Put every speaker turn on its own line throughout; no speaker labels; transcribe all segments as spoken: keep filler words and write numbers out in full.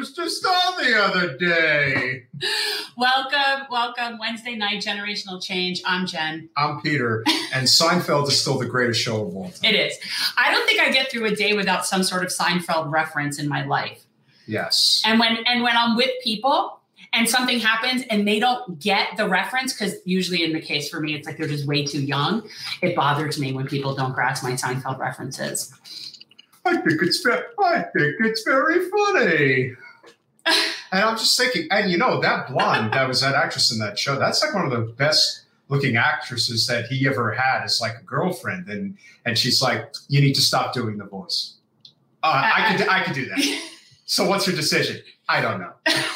was just on the other day.
Welcome, welcome. Wednesday night, Generational Change. I'm Jen.
I'm Peter. And Seinfeld is still the greatest show of all time.
It is. I don't think I get through a day without some sort of Seinfeld reference in my life.
Yes.
And when and when I'm with people and something happens and they don't get the reference, because usually in the case for me, it's like they're just way too young. It bothers me when people don't grasp my Seinfeld references.
I think it's very, I think it's very funny. And I'm just thinking, and you know, that blonde that was that actress in that show, that's like one of the best looking actresses that he ever had as like a girlfriend. And and she's like, you need to stop doing the voice. Uh, uh, I could I could do that. So what's your decision? I don't know.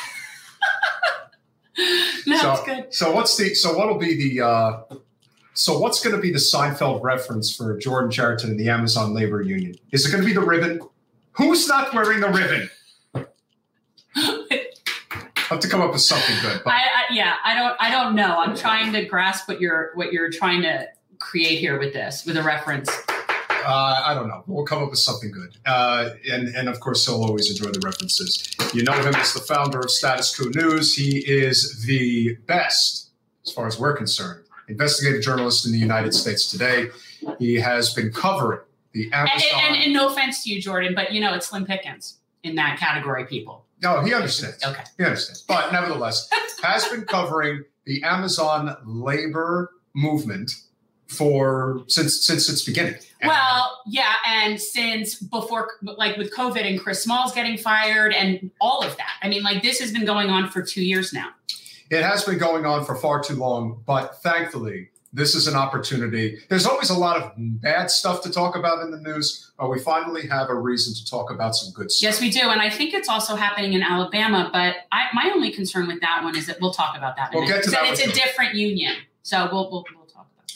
No,
so,
that's good.
So what's the so what'll be the uh, so what's going to be the Seinfeld reference for Jordan Chariton and the Amazon Labor Union? Is it going to be the ribbon? Who's not wearing the ribbon? I have to come up with something good. But.
I, I, yeah, I don't I don't know. I'm trying to grasp what you're what you're trying to create here with this, with a reference.
Uh, I don't know. We'll come up with something good. Uh, and, and, of course, he'll always enjoy the references. You know him as the founder of Status Quo News. He is the best, as far as we're concerned, investigative journalist in the United States today. He has been covering the Amazon.
And, and, and no offense to you, Jordan, but, you know, it's slim pickings in that category, people.
No, he understands.
Okay.
He understands. But nevertheless, has been covering the Amazon labor movement for since since its beginning.
Well, yeah, and since before, like with COVID and Chris Smalls getting fired and all of that. I mean, like this has been going on for two years now.
It has been going on for far too long, but thankfully, this is an opportunity. There's always a lot of bad stuff to talk about in the news, but we finally have a reason to talk about some good stuff.
Yes, we do, and I think it's also happening in Alabama, but I, my only concern with that one is that we'll talk about that in a
We'll
minute.
get to that.
It's a different union, so we'll we'll. we'll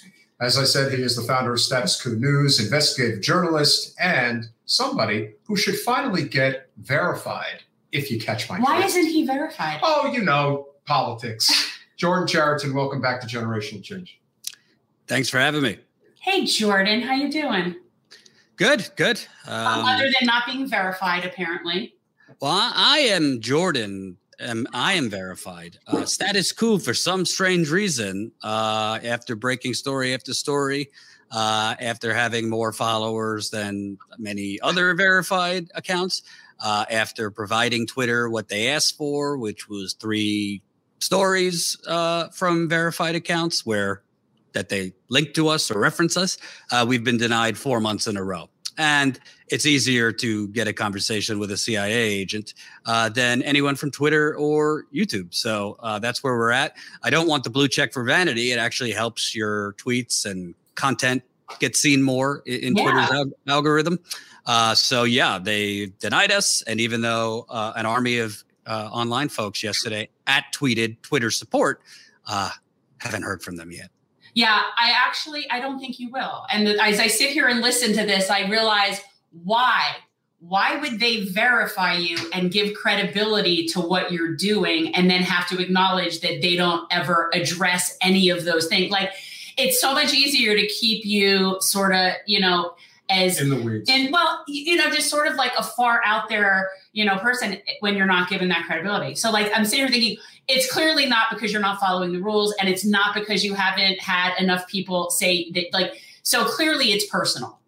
As I said, he is the founder of Status Quo News, investigative journalist, and somebody who should finally get verified, if you catch my drift.
Why isn't he verified?
Oh, you know, politics. Jordan Chariton, welcome back to Generational Change.
Thanks for having me.
Hey, Jordan, how you doing?
Good, good.
Um,
Um,
other than not being verified, apparently.
well, I, I am Jordan. Um, I am verified. Uh, Status Quo, for some strange reason, uh, after breaking story after story, uh, after having more followers than many other verified accounts, uh, after providing Twitter what they asked for, which was three stories uh, from verified accounts where that they link to us or reference us, uh, we've been denied four months in a row. And it's easier to get a conversation with a C I A agent uh, than anyone from Twitter or YouTube. So uh, that's where we're at. I don't want the blue check for vanity. It actually helps your tweets and content get seen more in, in yeah. Twitter's al- algorithm. Uh, so, yeah, they denied us. And even though uh, an army of uh, online folks yesterday at tweeted Twitter support, uh, haven't heard from them yet.
Yeah, I actually, I don't think you will. And the, as I sit here and listen to this, I realize why. Why would they verify you and give credibility to what you're doing and then have to acknowledge that they don't ever address any of those things? Like, it's so much easier to keep you sort of, you know, as
in the weeds.
And well, you know, just sort of like a far out there, you know, person when you're not given that credibility. So like, I'm sitting here thinking, it's clearly not because you're not following the rules, and it's not because you haven't had enough people say that, like, so clearly it's personal.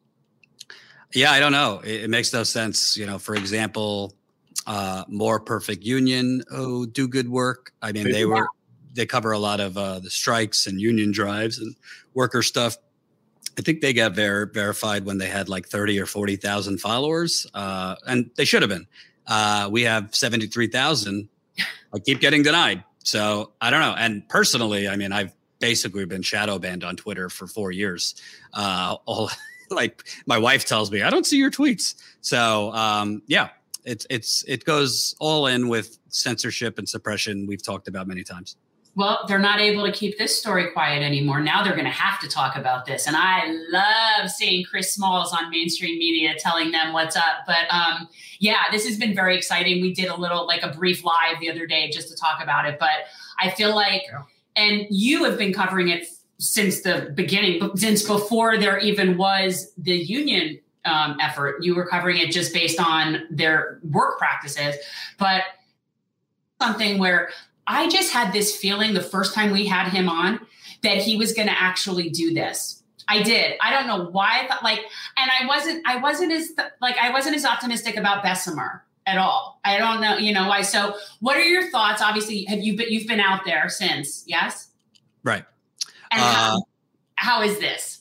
Yeah, I don't know. It, it makes no sense. You know, for example, uh, More Perfect Union, who do good work. I mean, they were, they cover a lot of uh, the strikes and union drives and worker stuff. I think they got ver- verified when they had like thirty or forty thousand followers, uh, and they should have been. Uh, we have seventy-three thousand. I keep getting denied. So I don't know. And personally, I mean, I've basically been shadow banned on Twitter for four years. Uh, all like my wife tells me, I don't see your tweets. So um, yeah, it's, it's, it goes all in with censorship and suppression. We've talked about many times.
Well, they're not able to keep this story quiet anymore. Now they're going to have to talk about this. And I love seeing Chris Smalls on mainstream media telling them what's up. But um, yeah, this has been very exciting. We did a little, like a brief live the other day just to talk about it. But I feel like, yeah. and you have been covering it since the beginning, since before there even was the union um, effort. You were covering it just based on their work practices, but something where I just had this feeling the first time we had him on that he was going to actually do this. I did. I don't know why I thought like, and I wasn't, I wasn't as like, I wasn't as optimistic about Bessemer at all. I don't know, you know why. So what are your thoughts? Obviously, have you been, you've been out there since, yes?
Right.
And
uh,
how, how is this?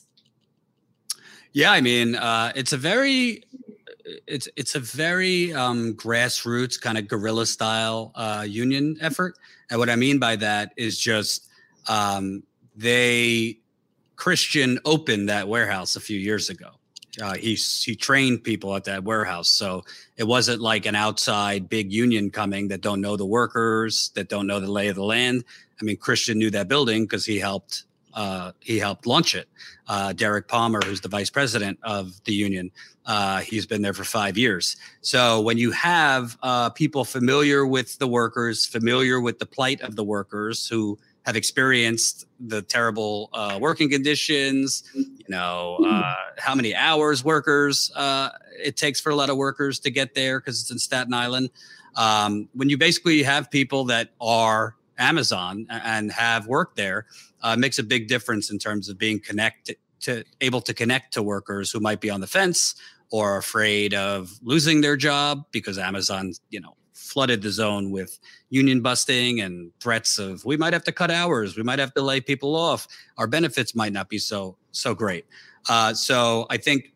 Yeah, I mean, uh, it's a very, it's it's a very um, grassroots kind of guerrilla style uh, union effort. And what I mean by that is just um, they Christian opened that warehouse a few years ago. Uh, he he trained people at that warehouse, so it wasn't like an outside big union coming that don't know the workers, that don't know the lay of the land. I mean, Christian knew that building because he helped uh, he helped launch it. Uh, Derek Palmer, who's the vice president of the union, uh, he's been there for five years. So when you have uh, people familiar with the workers, familiar with the plight of the workers, who have experienced the terrible uh, working conditions, you know, uh, how many hours workers uh, it takes for a lot of workers to get there because it's in Staten Island. Um, when you basically have people that are Amazon and have worked there, uh, makes a big difference in terms of being connected to, able to connect to workers who might be on the fence or afraid of losing their job because Amazon, you know, flooded the zone with union busting and threats of we might have to cut hours, we might have to lay people off, our benefits might not be so so great. Uh, so I think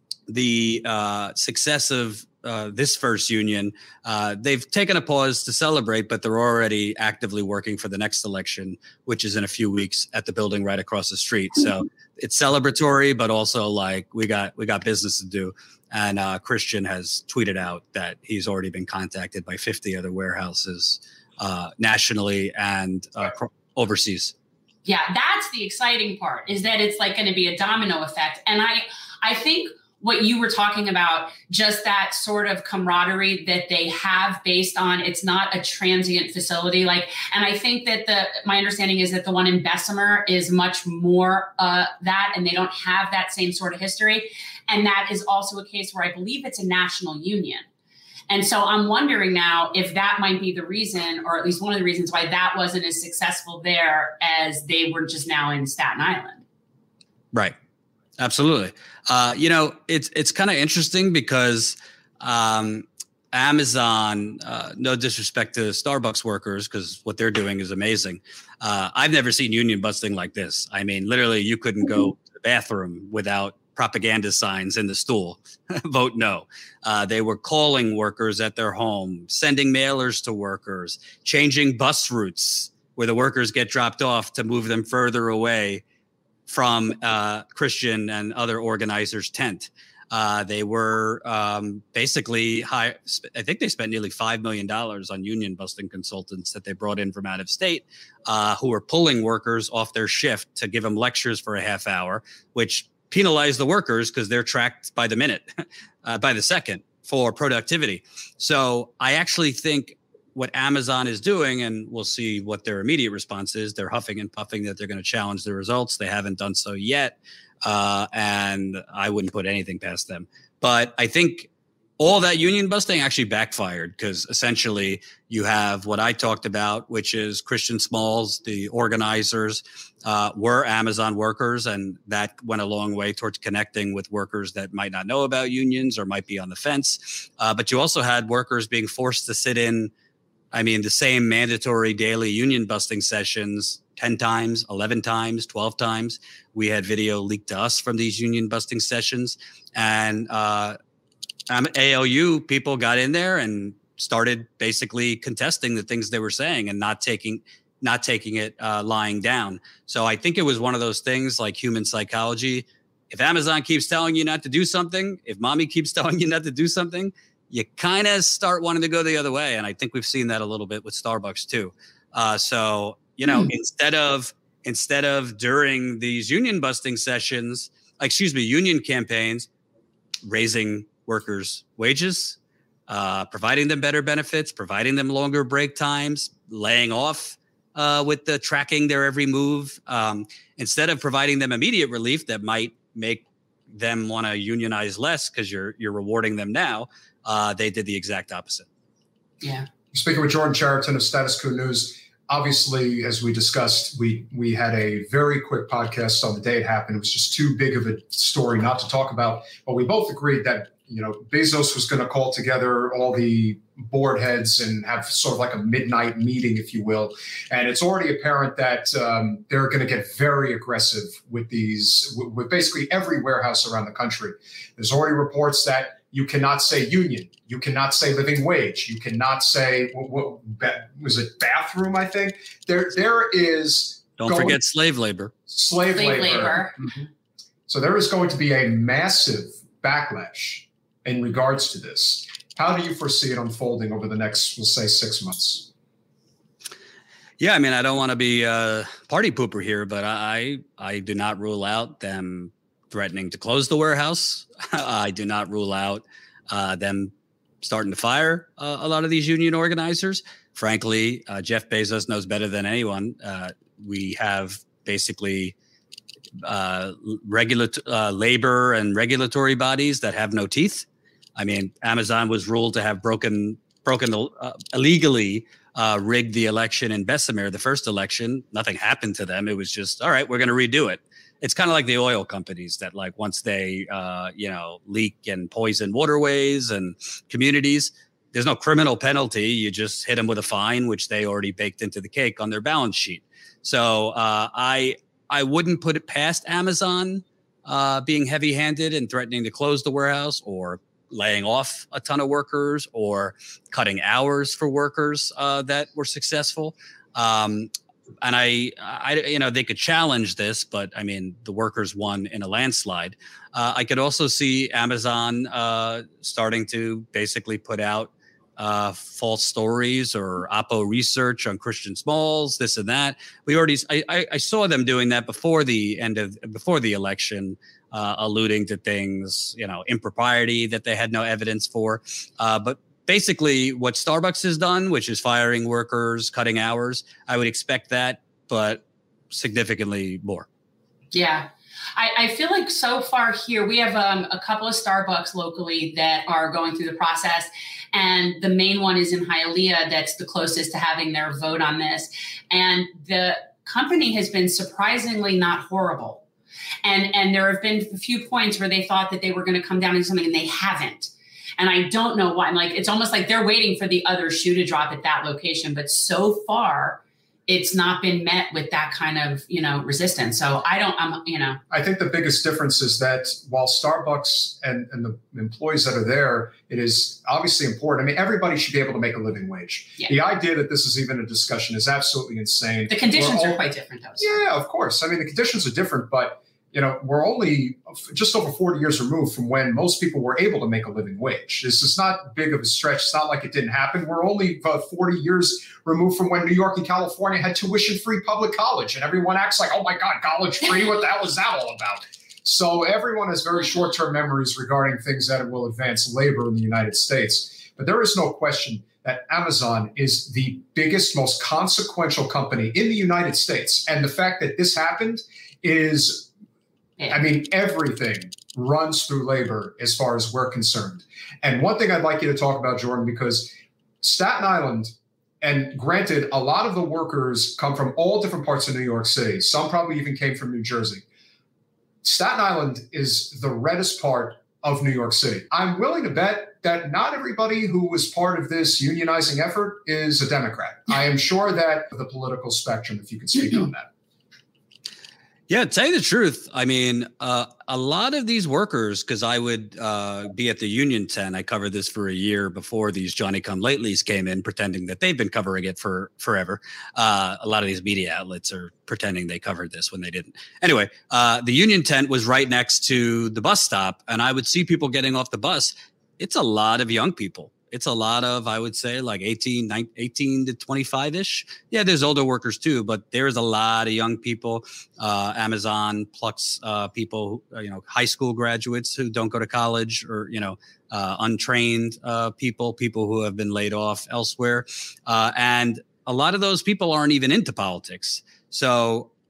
the uh, success of uh, this first union, uh, they've taken a pause to celebrate, but they're already actively working for the next election, which is in a few weeks at the building right across the street. So it's celebratory, but also like we got we got business to do. And uh, Christian has tweeted out that he's already been contacted by fifty other warehouses uh, nationally and uh, overseas.
Yeah, that's the exciting part, is that it's like going to be a domino effect. And I, I think what you were talking about, just that sort of camaraderie that they have based on, it's not a transient facility. Like, and I think that the, my understanding is that the one in Bessemer is much more uh, that, and they don't have that same sort of history. And that is also a case where I believe it's a national union. And so I'm wondering now if that might be the reason, or at least one of the reasons why that wasn't as successful there as they were just now in Staten Island.
Right. Absolutely. Uh, you know, it's it's kind of interesting because um, Amazon, uh, no disrespect to Starbucks workers, because what they're doing is amazing. Uh, I've never seen union busting like this. I mean, literally, you couldn't go to the bathroom without propaganda signs in the stool. Vote no. Uh, they were calling workers at their home, sending mailers to workers, changing bus routes where the workers get dropped off to move them further away from uh, Christian and other organizers' tent. Uh, they were um, basically high. I think they spent nearly five million dollars on union busting consultants that they brought in from out of state, uh, who were pulling workers off their shift to give them lectures for a half hour, which penalized the workers because they're tracked by the minute, uh, by the second for productivity. So I actually think what Amazon is doing, and we'll see what their immediate response is. They're huffing and puffing that they're going to challenge the results. They haven't done so yet. Uh, and I wouldn't put anything past them. But I think all that union busting actually backfired because essentially you have what I talked about, which is Christian Smalls, the organizers, uh, were Amazon workers. And that went a long way towards connecting with workers that might not know about unions or might be on the fence. Uh, but you also had workers being forced to sit in, I mean, the same mandatory daily union busting sessions ten times, eleven times, twelve times. We had video leaked to us from these union busting sessions. And uh, A L U people got in there and started basically contesting the things they were saying and not taking not taking it uh, lying down. So I think it was one of those things like human psychology. If Amazon keeps telling you not to do something, if mommy keeps telling you not to do something, you kind of start wanting to go the other way. And I think we've seen that a little bit with Starbucks too. Uh, so, you know, mm. instead of instead of during these union busting sessions, excuse me, union campaigns, raising workers' wages, uh, providing them better benefits, providing them longer break times, laying off uh, with the tracking their every move, um, instead of providing them immediate relief that might make them want to unionize less because you're you're rewarding them now. Uh, they did the exact opposite.
Yeah.
Speaking with Jordan Chariton of Status Quo News, obviously, as we discussed, we we had a very quick podcast on the day it happened. It was just too big of a story not to talk about. But we both agreed that, you know, Bezos was going to call together all the board heads and have sort of like a midnight meeting, if you will. And it's already apparent that um, they're going to get very aggressive with these, with, with basically every warehouse around the country. There's already reports that you cannot say union. You cannot say living wage. You cannot say, what, what was it, bathroom, I think? There, There is...
Don't forget slave labor.
Slave,
Slave
labor.
labor.
Mm-hmm. So there is going to be a massive backlash in regards to this. How do you foresee it unfolding over the next, we'll say, six months?
Yeah, I mean, I don't want to be a party pooper here, but I I do not rule out them threatening to close the warehouse. I do not rule out uh, them starting to fire uh, a lot of these union organizers. Frankly, uh, Jeff Bezos knows better than anyone. Uh, we have basically uh, regular uh, labor and regulatory bodies that have no teeth. I mean, Amazon was ruled to have broken, broken the, uh, illegally uh, rigged the election in Bessemer, the first election. Nothing happened to them. It was just, all right, we're going to redo it. It's kind of like the oil companies that, like, once they, uh, you know, leak and poison waterways and communities, there's no criminal penalty. You just hit them with a fine, which they already baked into the cake on their balance sheet. So uh, I I wouldn't put it past Amazon uh, being heavy-handed and threatening to close the warehouse or laying off a ton of workers or cutting hours for workers uh, that were successful. Um, and I, I, you know, they could challenge this, but I mean, the workers won in a landslide. Uh, I could also see Amazon uh, starting to basically put out uh, false stories or Oppo research on Christian Smalls, this and that. We already, I, I, I saw them doing that before the end of, before the election, uh, alluding to things, you know, impropriety that they had no evidence for. Uh, but basically what Starbucks has done, which is firing workers, cutting hours, I would expect that, but significantly more.
Yeah. I, I feel like so far here, we have um, a couple of Starbucks locally that are going through the process. And the main one is in Hialeah that's the closest to having their vote on this. And the company has been surprisingly not horrible. And, and there have been a few points where they thought that they were going to come down into something and they haven't. And I don't know why. I'm like, it's almost like they're waiting for the other shoe to drop at that location. But so far, it's not been met with that kind of, you know, resistance. So I don't, I'm, you know.
I think the biggest difference is that while Starbucks and, and the employees that are there, it is obviously important. I mean, everybody should be able to make a living wage. Yeah. The idea that this is even a discussion is absolutely insane.
The conditions all, are quite different, though. So.
Yeah, of course. I mean, the conditions are different, but you know, we're only just over forty years removed from when most people were able to make a living wage. This is not big of a stretch. It's not like it didn't happen. We're only about forty years removed from when New York and California had tuition-free public college. And everyone acts like, oh, my God, college free? What the hell is that all about? So everyone has very short-term memories regarding things that will advance labor in the United States. But there is no question that Amazon is the biggest, most consequential company in the United States. And the fact that this happened is... I mean, everything runs through labor as far as we're concerned. And one thing I'd like you to talk about, Jordan, because Staten Island, and granted, a lot of the workers come from all different parts of New York City. Some probably even came from New Jersey. Staten Island is the reddest part of New York City. I'm willing to bet that not everybody who was part of this unionizing effort is a Democrat. I am sure that the political spectrum, if you could speak on that.
Yeah, to tell you the truth, I mean, uh, a lot of these workers, because I would uh, be at the Union tent. I covered this for a year before these Johnny-come-latelys came in, pretending that they've been covering it for forever. Uh, a lot of these media outlets are pretending they covered this when they didn't. Anyway, uh, the Union tent was right next to the bus stop, and I would see people getting off the bus. It's a lot of young people. It's a lot of, I would say, like eighteen, nineteen, eighteen to twenty-five-ish. Yeah, there's older workers too, but there's a lot of young people. Uh, Amazon plucks uh, people, who, you know, high school graduates who don't go to college, or, you know, uh, untrained uh, people, people who have been laid off elsewhere. Uh, and a lot of those people aren't even into politics. So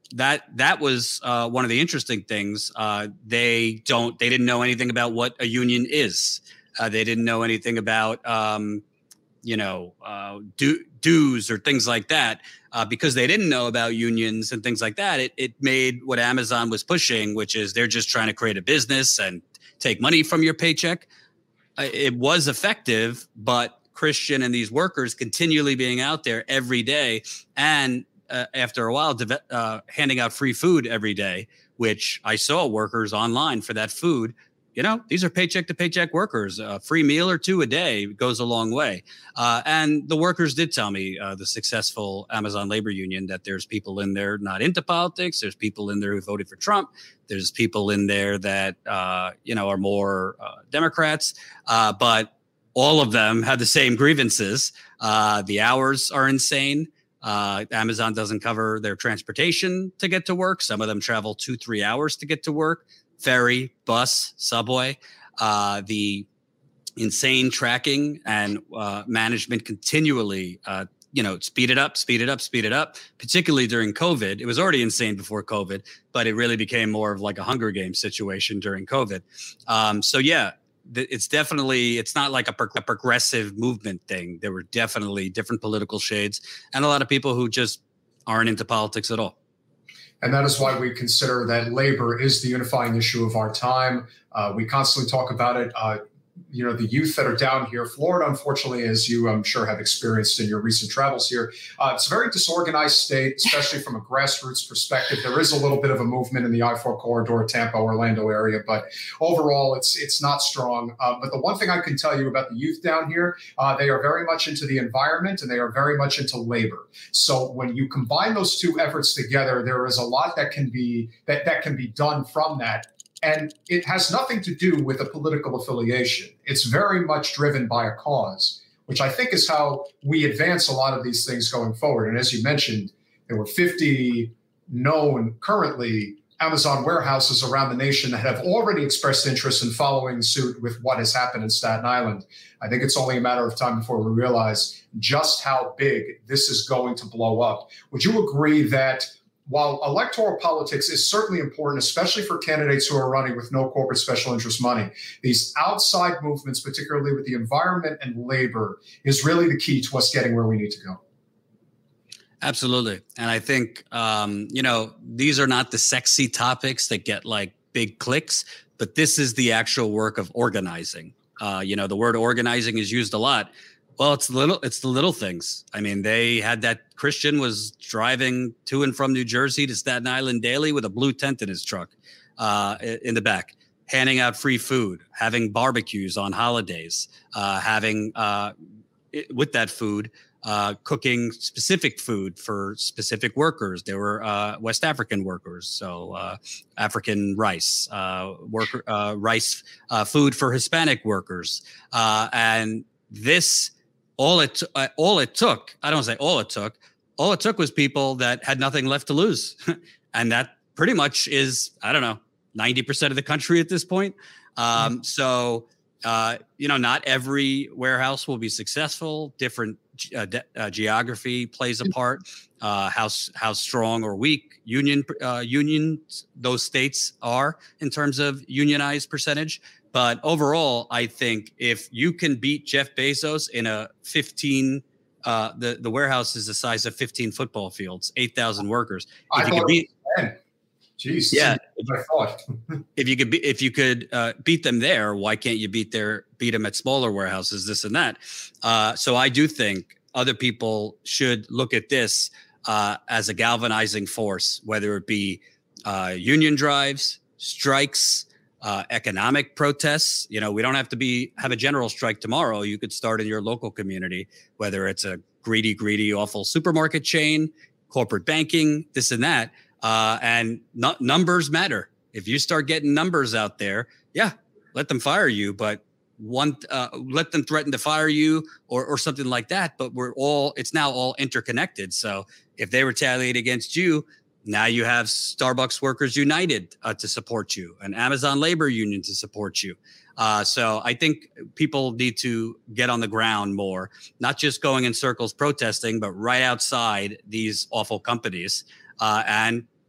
that that was uh, one of the interesting things. Uh, they don't they didn't know anything about what a union is. Uh, they didn't know anything about um, you know uh, du- dues or things like that. Uh, because they didn't know about unions and things like that, it it made what Amazon was pushing, which is they're just trying to create a business and take money from your paycheck. Uh, it was effective, but Christian and these workers continually being out there every day, and uh, after a while, de- uh, handing out free food every day, which I saw workers online for that food. You know, these are paycheck to paycheck workers. A free meal or two a day goes a long way. Uh, and the workers did tell me, uh, the successful Amazon labor union, that there's people in there not into politics. There's people in there who voted for Trump. There's people in there that, uh, you know, are more uh, Democrats. Uh, but all of them have the same grievances. Uh, the hours are insane. Uh, Amazon doesn't cover their transportation to get to work. Some of them travel two, three hours to get to work. Ferry, bus, subway, uh, the insane tracking and uh, management continually, uh, you know, speed it up, speed it up, speed it up, particularly during COVID. It was already insane before COVID, but it really became more of like a Hunger Games situation during COVID. Um, so, yeah, th- it's definitely, it's not like a, pro- a progressive movement thing. There were definitely different political shades and a lot of people who just aren't into politics at all.
And that is why we consider that labor is the unifying issue of our time. Uh, we constantly talk about it. Uh, you know, the youth that are down here, Florida, unfortunately, as you, I'm sure, have experienced in your recent travels here, uh, it's a very disorganized state, especially from a grassroots perspective. There is a little bit of a movement in the I four corridor, Tampa, Orlando area, but overall, it's it's not strong. Uh, but the one thing I can tell you about the youth down here, uh, they are very much into the environment and they are very much into labor. So when you combine those two efforts together, there is a lot that can be that that can be done from that. And it has nothing to do with a political affiliation. It's very much driven by a cause, which I think is how we advance a lot of these things going forward. And as you mentioned, there were fifty known currently Amazon warehouses around the nation that have already expressed interest in following suit with what has happened in Staten Island. I think it's only a matter of time before we realize just how big this is going to blow up. Would you agree that while electoral politics is certainly important, especially for candidates who are running with no corporate special interest money, these outside movements, particularly with the environment and labor, is really the key to us getting where we need to go?
Absolutely. And I think, um, you know, these are not the sexy topics that get like big clicks, but this is the actual work of organizing. Uh, you know, the word organizing is used a lot. Well, it's the little, it's the little things. I mean, they had that Christian was driving to and from New Jersey to Staten Island daily with a blue tent in his truck, uh, in the back, handing out free food, having barbecues on holidays, uh, having, uh, it, with that food, uh, cooking specific food for specific workers. There were, uh, West African workers. So, uh, African rice, uh, worker, uh, rice, uh, food for Hispanic workers. Uh, and this, All it uh, all it took, I don't say all it took, all it took was people that had nothing left to lose. And that pretty much is, I don't know, ninety percent of the country at this point. Um, mm-hmm. So, uh, you know, not every warehouse will be successful. Different uh, de- uh, geography plays a part. Uh, how, how strong or weak union uh, unions those states are in terms of unionized percentage. But overall, I think if you can beat Jeff Bezos in a fifteen, uh, the, the warehouse is the size of fifteen football fields, eight thousand workers. If
I
you
thought
could beat,
ten. Jeez,
yeah,
I thought.
if you could be, if you could uh, beat them there, why can't you beat their beat them at smaller warehouses? This and that. Uh, so I do think other people should look at this uh, as a galvanizing force, whether it be uh, union drives, strikes. Uh, economic protests. You know, we don't have to be have a general strike tomorrow. You could start in your local community, whether it's a greedy, greedy, awful supermarket chain, corporate banking, this and that. Uh, and n- numbers matter. If you start getting numbers out there, yeah, let them fire you, but one, uh, let them threaten to fire you or, or something like that. But we're all, it's now all interconnected. So if they retaliate against you, now you have Starbucks Workers United uh, to support you, an Amazon labor union to support you. Uh, so I think people need to get on the ground more, not just going in circles protesting, but right outside these awful companies uh, and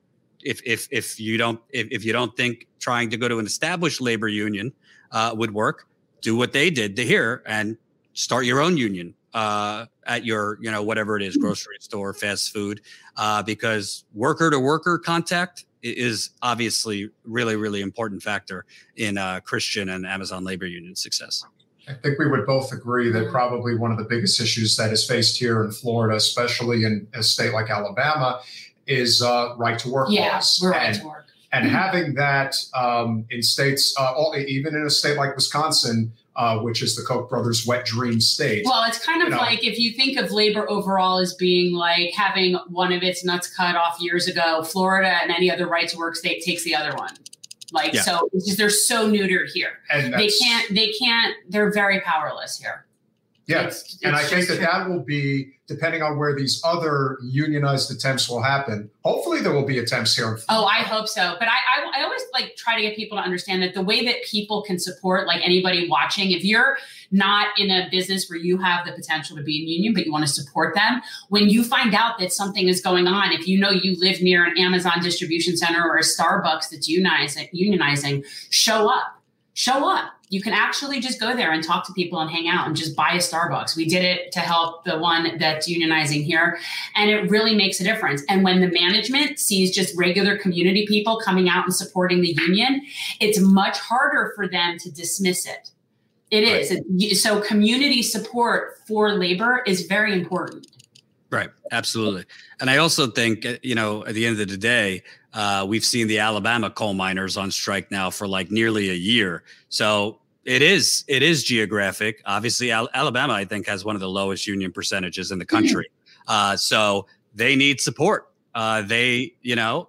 if if if you don't if, if you don't think trying to go to an established labor union uh, would work, do what they did to here and start your own union uh, at your, you know, whatever it is, grocery store, fast food, uh, because worker to worker contact is obviously really, really important factor in uh, Christian and Amazon labor union success.
I think we would both agree that probably one of the biggest issues that is faced here in Florida, especially in a state like Alabama, is uh, right to work
yeah,
laws.
We're right
and,
to work.
And having that um, in states, uh, all, even in a state like Wisconsin, uh, which is the Koch brothers' wet dream state.
Well, it's kind of
you know,
like if you think of labor overall as being like having one of its nuts cut off years ago, Florida and any other right to work state takes the other one. Like, yeah. so it's just, they're so neutered here.
And
they can't, they can't, they're very powerless here.
Yeah.
It's, it's
and I think that
true.
that will be, depending on where these other unionized attempts will happen, hopefully there will be attempts here.
Oh, I hope so. But I, I, I always like try to get people to understand that the way that people can support, like anybody watching, if you're not in a business where you have the potential to be in union, but you want to support them, when you find out that something is going on, if you know you live near an Amazon distribution center or a Starbucks that's unionizing, unionizing, show up, show up. You can actually just go there and talk to people and hang out and just buy a Starbucks. We did it to help the one that's unionizing here, and it really makes a difference. And when the management sees just regular community people coming out and supporting the union, it's much harder for them to dismiss it. It is. Right. So community support for labor is very important.
Right. Absolutely. And I also think, you know, at the end of the day, uh, we've seen the Alabama coal miners on strike now for like nearly a year. So it is it is geographic. Obviously, Al- Alabama, I think, has one of the lowest union percentages in the country. Uh, so they need support. Uh, they, you know,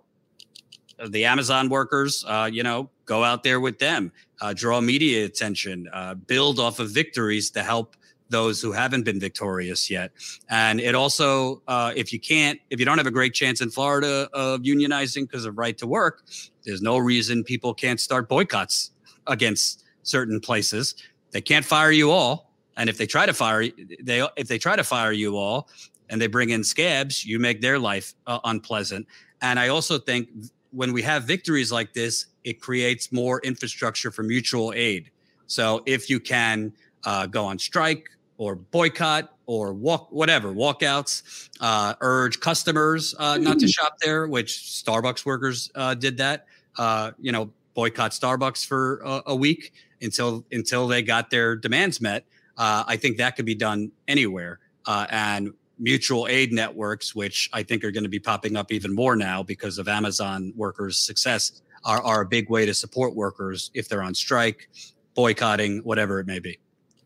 the Amazon workers, uh, you know, go out there with them, uh, draw media attention, uh, build off of victories to help those who haven't been victorious yet. And it also, uh, if you can't, if you don't have a great chance in Florida of unionizing because of right to work, there's no reason people can't start boycotts against certain places. They can't fire you all. And if they try to fire they, if they try to fire you all and they bring in scabs, you make their life uh, unpleasant. And I also think when we have victories like this, it creates more infrastructure for mutual aid. So if you can uh, go on strike, or boycott or walk, whatever, walkouts, uh, urge customers uh, not to shop there, which Starbucks workers uh, did that, uh, you know, boycott Starbucks for a, a week until until they got their demands met. Uh, I think that could be done anywhere. Uh, and mutual aid networks, which I think are going to be popping up even more now because of Amazon workers' success, are, are a big way to support workers if they're on strike, boycotting, whatever it may be.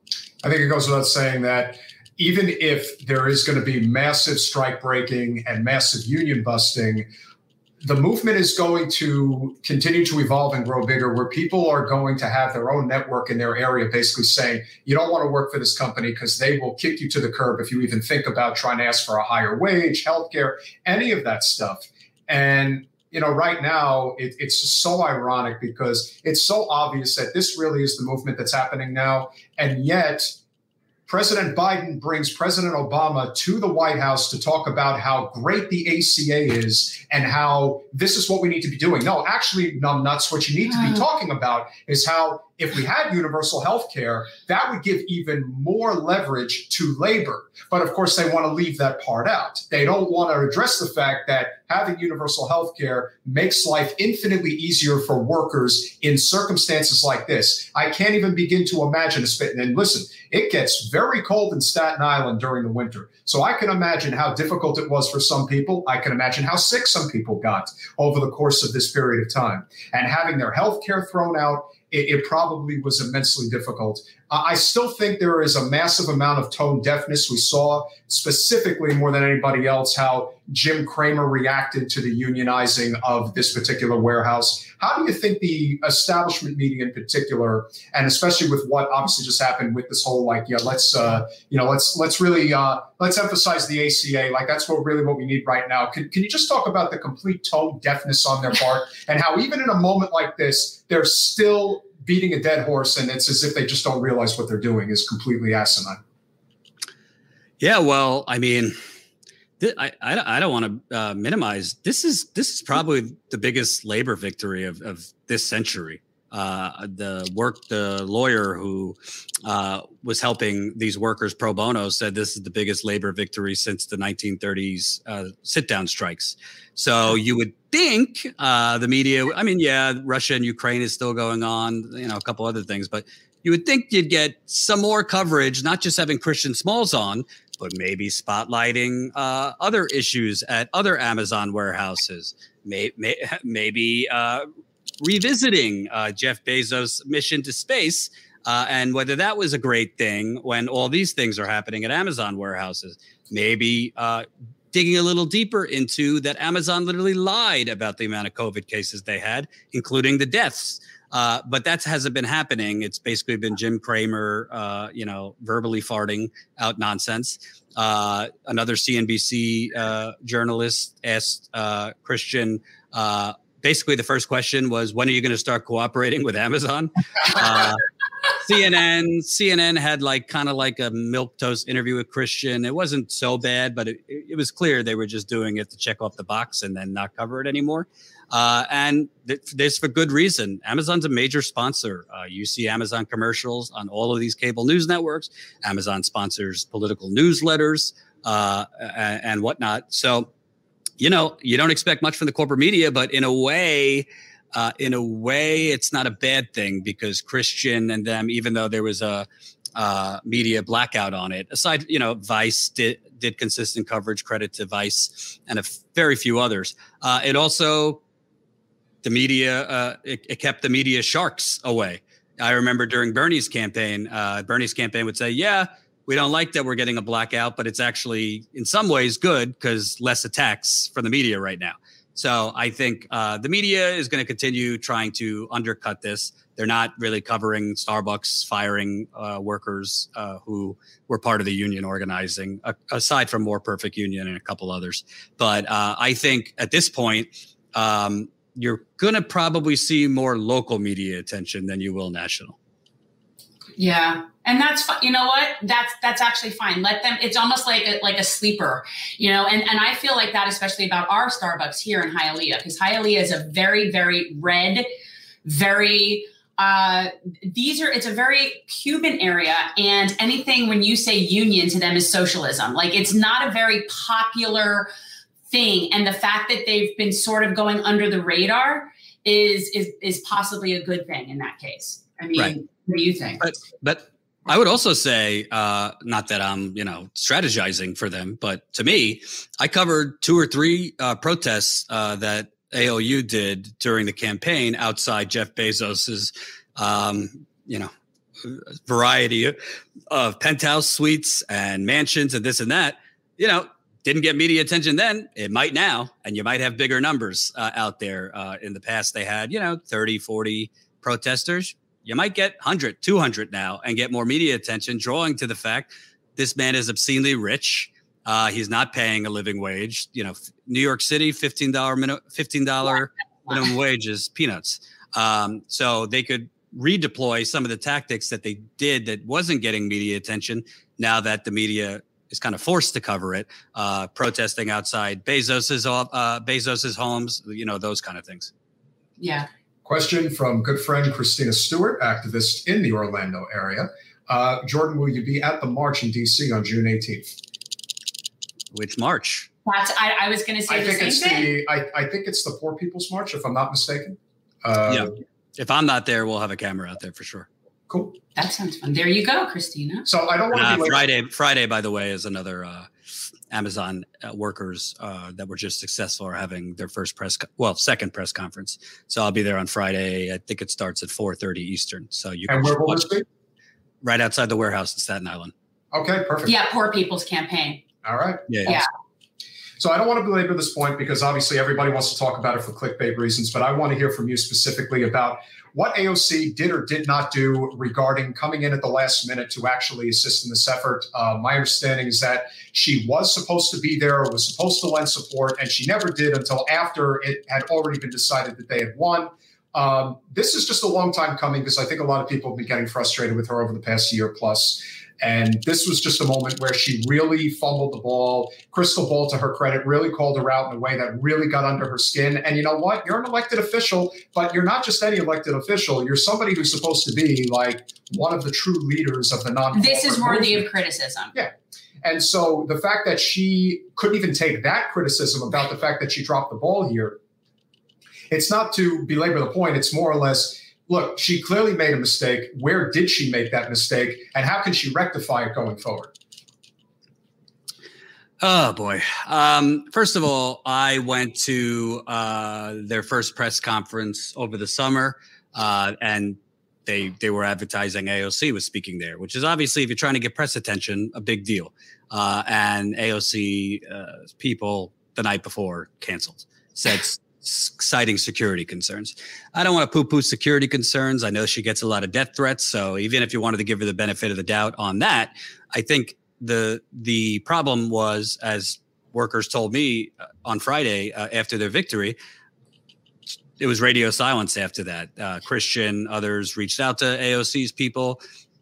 I think it goes without saying that even if there is going to be massive strike breaking and massive union busting, the movement is going to continue to evolve and grow bigger, where people are going to have their own network in their area, basically saying, you don't want to work for this company because they will kick you to the curb if you even think about trying to ask for a higher wage, healthcare, any of that stuff. And you know, right now, it, it's just so ironic because it's so obvious that this really is the movement that's happening now. And yet, President Biden brings President Obama to the White House to talk about how great the A C A is and how this is what we need to be doing. No, actually, numbnuts, what you need to be talking about is how if we had universal health care, that would give even more leverage to labor. But of course, they want to leave that part out. They don't want to address the fact that having universal health care makes life infinitely easier for workers in circumstances like this. I can't even begin to imagine a spit. And listen, it gets very cold in Staten Island during the winter. So I can imagine how difficult it was for some people. I can imagine how sick some people got over the course of this period of time. And having their health care thrown out, it, it probably was immensely difficult. Uh, I still think there is a massive amount of tone deafness. We saw specifically more than anybody else how Jim Cramer reacted to the unionizing of this particular warehouse. How do you think the establishment media in particular, and especially with what obviously just happened with this whole, like, yeah, let's, uh, you know, let's let's really uh, let's emphasize the A C A, like that's what really what we need right now. Can, can you just talk about the complete tone deafness on their part and how even in a moment like this, they're still beating a dead horse and it's as if they just don't realize what they're doing is completely asinine?
Yeah, well, I mean, I, I, I don't want to uh, minimize. This is this is probably the biggest labor victory of, of this century. Uh, the work, the lawyer who uh, was helping these workers pro bono said this is the biggest labor victory since the nineteen thirties uh, sit-down strikes. So you would think uh, the media, I mean, yeah, Russia and Ukraine is still going on, you know, a couple other things, but you would think you'd get some more coverage, not just having Christian Smalls on, but maybe spotlighting uh, other issues at other Amazon warehouses, may, may, maybe uh, revisiting uh, Jeff Bezos' mission to space uh, and whether that was a great thing when all these things are happening at Amazon warehouses. Maybe uh, digging a little deeper into that Amazon literally lied about the amount of COVID cases they had, including the deaths. Uh, but that hasn't been happening. It's basically been Jim Cramer, uh, you know, verbally farting out nonsense. Uh, another C N B C uh, journalist asked uh, Christian, uh, basically the first question was, when are you going to start cooperating with Amazon? Uh, C N N, C N N had like kind of like a milquetoast interview with Christian. It wasn't so bad, but it, it was clear they were just doing it to check off the box and then not cover it anymore. Uh, and th- this for good reason. Amazon's a major sponsor. Uh, you see Amazon commercials on all of these cable news networks. Amazon sponsors political newsletters uh, and, and whatnot. So, you know, you don't expect much from the corporate media, but in a way, uh, in a way, it's not a bad thing because Christian and them, even though there was a uh, media blackout on it, aside, you know, Vice did, did consistent coverage, credit to Vice and a f- very few others. Uh, it also, the media, uh, it, it kept the media sharks away. I remember during Bernie's campaign, uh, Bernie's campaign would say, yeah, we don't like that we're getting a blackout, but it's actually in some ways good because less attacks from the media right now. So I think uh, the media is going to continue trying to undercut this. They're not really covering Starbucks firing uh, workers uh, who were part of the union organizing, uh, aside from More Perfect Union and a couple others. But uh, I think at this point, um, you're going to probably see more local media attention than you will national.
Yeah. And that's, you know what, that's, that's actually fine. Let them, it's almost like a, like a sleeper, you know, and, and I feel like that, especially about our Starbucks here in Hialeah, because Hialeah is a very, very red, very, uh, these are, it's a very Cuban area, and anything when you say union to them is socialism. Like, it's not a very popular thing. And the fact that they've been sort of going under the radar is, is, is possibly a good thing in that case. I mean, right. What do you think?
But, but I would also say, uh, not that I'm, you know, strategizing for them, but to me, I covered two or three uh, protests uh, that A O U did during the campaign outside Jeff Bezos's, um, you know, variety of, of penthouse suites and mansions and this and that. You know, didn't get media attention then. It might now, and you might have bigger numbers uh, out there. Uh, in the past, they had, you know, thirty, forty protesters. You might get one hundred, two hundred now and get more media attention, drawing to the fact this man is obscenely rich. Uh, he's not paying a living wage. You know, New York City, fifteen dollars minimum, fifteen dollars minimum wage is peanuts. Um, so they could redeploy some of the tactics that they did that wasn't getting media attention now that the media is kind of forced to cover it, uh, protesting outside Bezos's, uh, Bezos's homes, you know, those kind of things.
Yeah.
Question from good friend Christina Stewart, activist in the Orlando area. Uh, Jordan, will you be at the march in D C on June eighteenth?
Which march?
That's, I, I was going to say
I
the
think
same
it's
thing.
the I, I think it's the Poor People's March, if I'm not mistaken. Uh,
yeah. If I'm not there, we'll have a camera out there for sure.
Cool.
That sounds fun. There you go, Christina.
So I don't want to
uh,
be like,
Friday. Friday, by the way, is another uh, Amazon uh, workers uh, that were just successful are having their first press, co- well, second press conference. So I'll be there on Friday. I think it starts at four thirty Eastern. So you
and
can
where will
watch
this be?
Right outside the warehouse in Staten Island.
Okay, perfect.
Yeah, Poor People's Campaign.
All right.
Yeah.
Yeah.
So I don't want to belabor this point because obviously everybody wants to talk about it for clickbait reasons, but I want to hear from you specifically about what A O C did or did not do regarding coming in at the last minute to actually assist in this effort. Uh, my understanding is that she was supposed to be there or was supposed to lend support, and she never did until after it had already been decided that they had won. Um, this is just a long time coming because I think a lot of people have been getting frustrated with her over the past year plus. And this was just a moment where she really fumbled the ball. Krystal Ball, to her credit, really called her out in a way that really got under her skin. And you know what? You're an elected official, but you're not just any elected official. You're somebody who's supposed to be like one of the true leaders of the non.
This is worthy movement. of criticism.
Yeah. And so the fact that she couldn't even take that criticism about the fact that she dropped the ball here, it's not to belabor the point. It's more or less, look, she clearly made a mistake. Where did she make that mistake? And how can she rectify it going forward?
Oh, boy. Um, first of all, I went to uh, their first press conference over the summer, uh, and they they were advertising A O C was speaking there, which is obviously, if you're trying to get press attention, a big deal. Uh, and A O C uh, people the night before canceled, said citing security concerns. I don't want to poo-poo security concerns. I know she gets a lot of death threats. So even if you wanted to give her the benefit of the doubt on that, I think the the problem was, as workers told me on Friday uh, after their victory, it was radio silence after that. Uh, Christian, others reached out to A O C's people,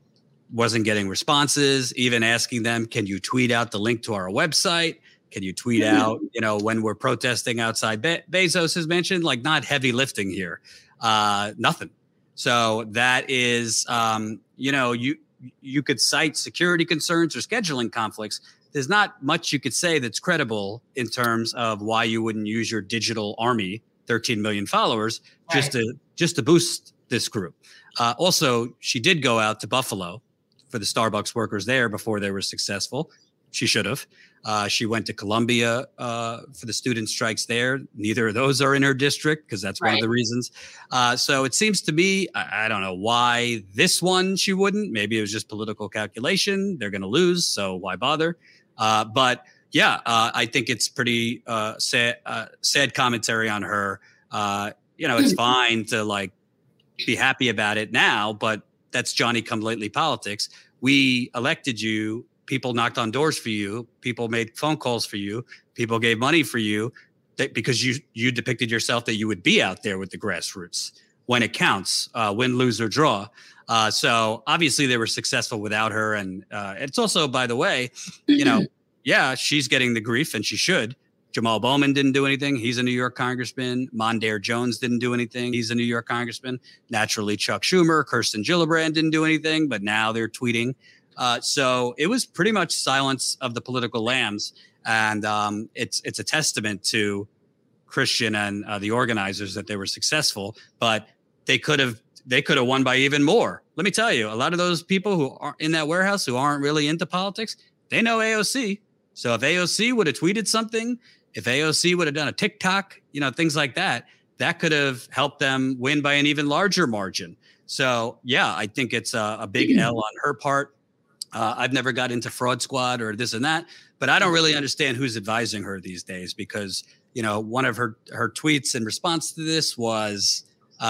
wasn't getting responses, even asking them, can you tweet out the link to our website? Can you tweet out, you know, when we're protesting outside Be- Bezos has mentioned, like, not heavy lifting here, uh, nothing. So that is, um, you know, you you could cite security concerns or scheduling conflicts. There's not much you could say that's credible in terms of why you wouldn't use your digital army, thirteen million followers, right, just to just to boost this group. Uh, also, she did go out to Buffalo for the Starbucks workers there before they were successful. She should have. Uh, she went to Columbia uh, for the student strikes there. Neither of those are in her district, because that's right, one of the reasons. Uh, so it seems to me, I, I don't know why this one she wouldn't. Maybe it was just political calculation. They're going to lose, so why bother? Uh, but yeah, uh, I think it's pretty uh, sad, uh, sad commentary on her. Uh, you know, it's fine to like be happy about it now, but that's Johnny come lately politics. We elected you. People knocked on doors for you. People made phone calls for you. People gave money for you that, because you you depicted yourself that you would be out there with the grassroots when it counts, uh, win, lose, or draw. Uh, so obviously they were successful without her. And uh, it's also, by the way, you know, yeah, she's getting the grief, and she should. Jamal Bowman didn't do anything. He's a New York congressman. Mondaire Jones didn't do anything. He's a New York congressman. Naturally, Chuck Schumer, Kirsten Gillibrand didn't do anything, but now they're tweeting. Uh, so it was pretty much silence of the political lambs. And um, it's it's a testament to Christian and uh, the organizers that they were successful, but they could have they could have won by even more. Let me tell you, a lot of those people who are in that warehouse who aren't really into politics, they know A O C. So if A O C would have tweeted something, if A O C would have done a TikTok, you know, things like that, that could have helped them win by an even larger margin. So, yeah, I think it's a, a big L on her part. Uh, I've never got into Fraud Squad or this and that, but I don't really understand who's advising her these days, because, you know, one of her, her tweets in response to this was,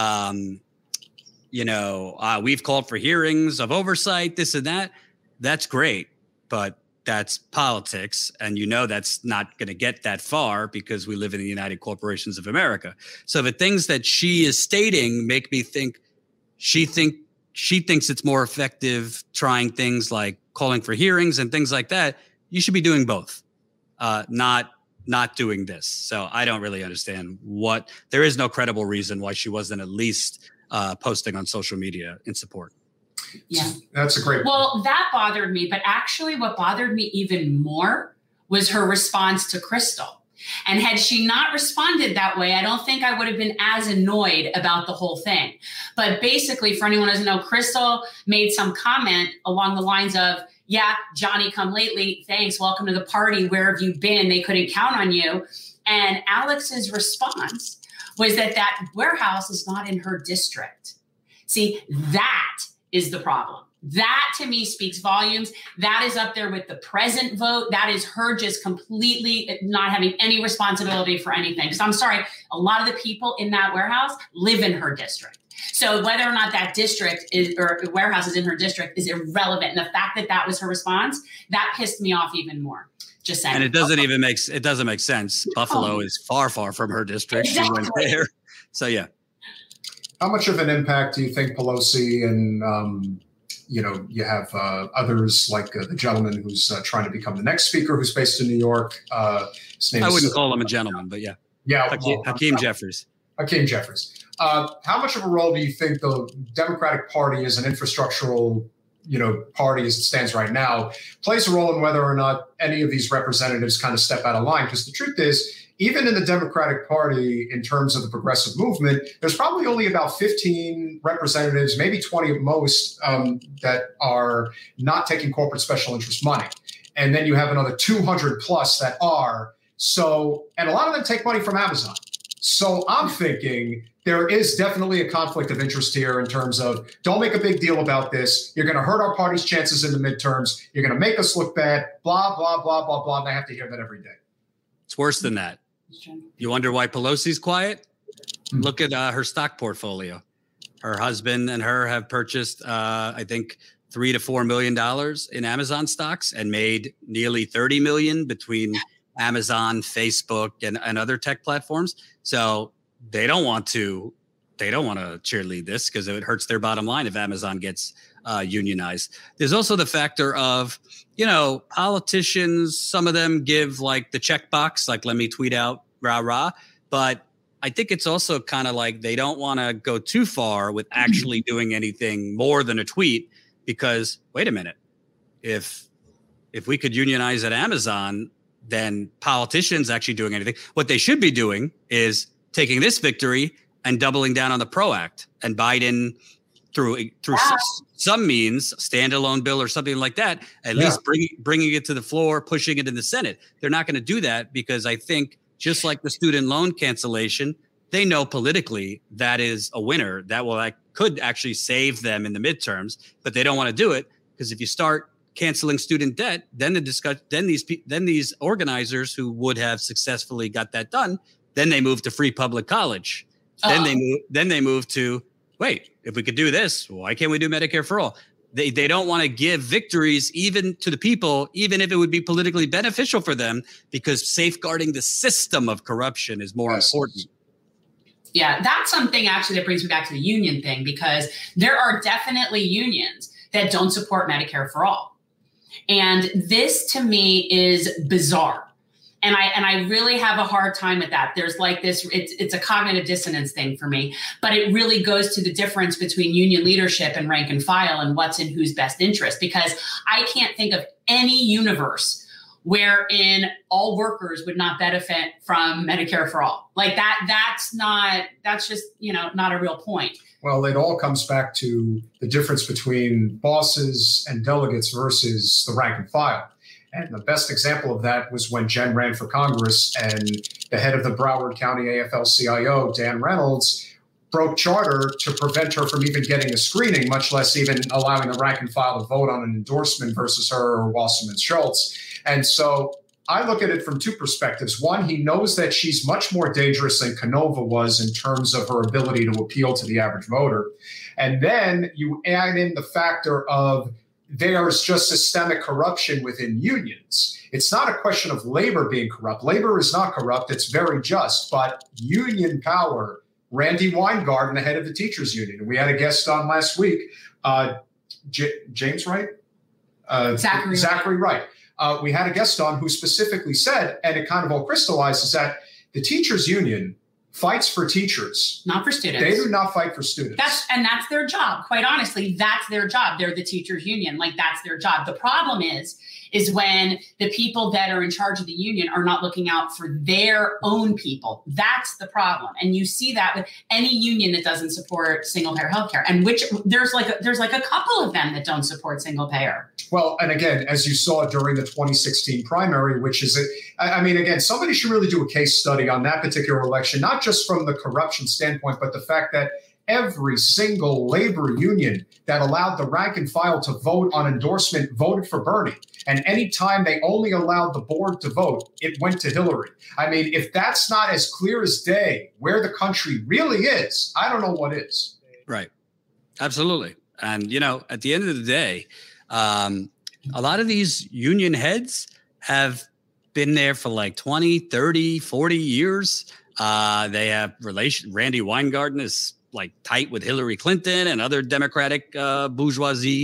um, you know, uh, we've called for hearings of oversight, this and that. That's great, but that's politics. And, you know, that's not going to get that far because we live in the United Corporations of America. So the things that she is stating make me think she think she thinks it's more effective trying things like calling for hearings and things like that. You should be doing both, uh, not not doing this. So I don't really understand what – there is no credible reason why she wasn't at least uh, posting on social media in support.
Yeah.
That's a great point.
Well, that bothered me. But actually what bothered me even more was her response to Krystal. And had she not responded that way, I don't think I would have been as annoyed about the whole thing. But basically, for anyone who doesn't know, Krystal made some comment along the lines of, yeah, Johnny come lately. Thanks. Welcome to the party. Where have you been? They couldn't count on you. And Alex's response was that that warehouse is not in her district. See, that is the problem. That to me speaks volumes. That is up there with the present vote. That is her just completely not having any responsibility for anything. Because I'm sorry, a lot of the people in that warehouse live in her district. So whether or not that district is or warehouse is in her district is irrelevant. And the fact that that was her response, that pissed me off even more. Just saying.
And it doesn't even make it doesn't make sense. Buffalo oh. is far, far from her district.
Exactly.
She went there. So yeah.
How much of an impact do you think Pelosi and um, you know, you have uh, others like uh, the gentleman who's uh, trying to become the next speaker, who's based in New York. Uh, his name
I
is,
wouldn't call him a gentleman, but yeah.
Yeah.
Hakeem,
well,
Hakeem Jeffries.
Hakeem Jeffries. Uh, how much of a role do you think the Democratic Party as an infrastructural, you know, party as it stands right now plays a role in whether or not any of these representatives kind of step out of line? Because the truth is, even in the Democratic Party, in terms of the progressive movement, there's probably only about fifteen representatives, maybe twenty at most, um, that are not taking corporate special interest money. And then you have another two hundred plus that are. So, and a lot of them take money from Amazon. So I'm thinking there is definitely a conflict of interest here in terms of don't make a big deal about this. You're going to hurt our party's chances in the midterms. You're going to make us look bad, blah, blah, blah, blah, blah. And I have to hear that every day.
It's worse than that. You wonder why Pelosi's quiet? Mm-hmm. Look at uh, her stock portfolio. Her husband and her have purchased, uh, I think, three to four million dollars in Amazon stocks and made nearly thirty million between Amazon, Facebook, and, and other tech platforms. So they don't want to, they don't want to cheerlead this because it hurts their bottom line if Amazon gets uh, unionized. There's also the factor of, you know, politicians, some of them give like the checkbox, like let me tweet out rah rah. But I think it's also kind of like they don't want to go too far with actually doing anything more than a tweet because wait a minute, if if we could unionize at Amazon, then politicians actually doing anything. What they should be doing is taking this victory and doubling down on the PRO Act and Biden through through yeah. s- some means, standalone bill or something like that, at yeah. least bring, bringing it to the floor, pushing it in the Senate. They're not going to do that because I think just like the student loan cancellation, they know politically that is a winner that will like, could actually save them in the midterms, but they don't want to do it because if you start canceling student debt, then the discuss, then these then these organizers who would have successfully got that done, then they move to free public college. Uh-oh. Then they move, then they move to wait, if we could do this, why can't we do Medicare for all? They they don't want to give victories even to the people, even if it would be politically beneficial for them, because safeguarding the system of corruption is more yes. important.
Yeah, that's something actually that brings me back to the union thing, because there are definitely unions that don't support Medicare for all. And this to me is bizarre. And I and I really have a hard time with that. There's like this, it's it's a cognitive dissonance thing for me, but it really goes to the difference between union leadership and rank and file and what's in whose best interest, because I can't think of any universe wherein all workers would not benefit from Medicare for all. Like that, that's not, that's just, you know, not a real point.
Well, it all comes back to the difference between bosses and delegates versus the rank and file. And the best example of that was when Jen ran for Congress and the head of the Broward County A F L C I O, Dan Reynolds, broke charter to prevent her from even getting a screening, much less even allowing the rank and file to vote on an endorsement versus her or Wasserman Schultz. And so I look at it from two perspectives. One, he knows that she's much more dangerous than Canova was in terms of her ability to appeal to the average voter. And then you add in the factor of there's just systemic corruption within unions. It's not a question of labor being corrupt. Labor is not corrupt. It's very just. But union power, Randy Weingarten, the head of the teachers union, and we had a guest on last week, uh, J- James Wright? Uh,
Zachary,
Zachary Wright. Uh, we had a guest on who specifically said, and it kind of all crystallizes that the teachers union fights for teachers,
not for students.
They do not fight for students.
That's and that's their job. Quite honestly, that's their job. They're the teachers union. Like that's their job. The problem is, is when the people that are in charge of the union are not looking out for their own people. That's the problem. And you see that with any union that doesn't support single payer healthcare, and which there's like a, there's like a couple of them that don't support single payer.
Well, and again, as you saw during the twenty sixteen primary, which is, a, I mean, again, somebody should really do a case study on that particular election, not just from the corruption standpoint, but the fact that every single labor union that allowed the rank and file to vote on endorsement voted for Bernie. And anytime they only allowed the board to vote, it went to Hillary. I mean, if that's not as clear as day where the country really is, I don't know what is.
Right. Absolutely. And, you know, at the end of the day, um, a lot of these union heads have been there for like twenty, thirty, forty years. Uh, they have relation. Randy Weingarten is like tight with Hillary Clinton and other Democratic uh, bourgeoisie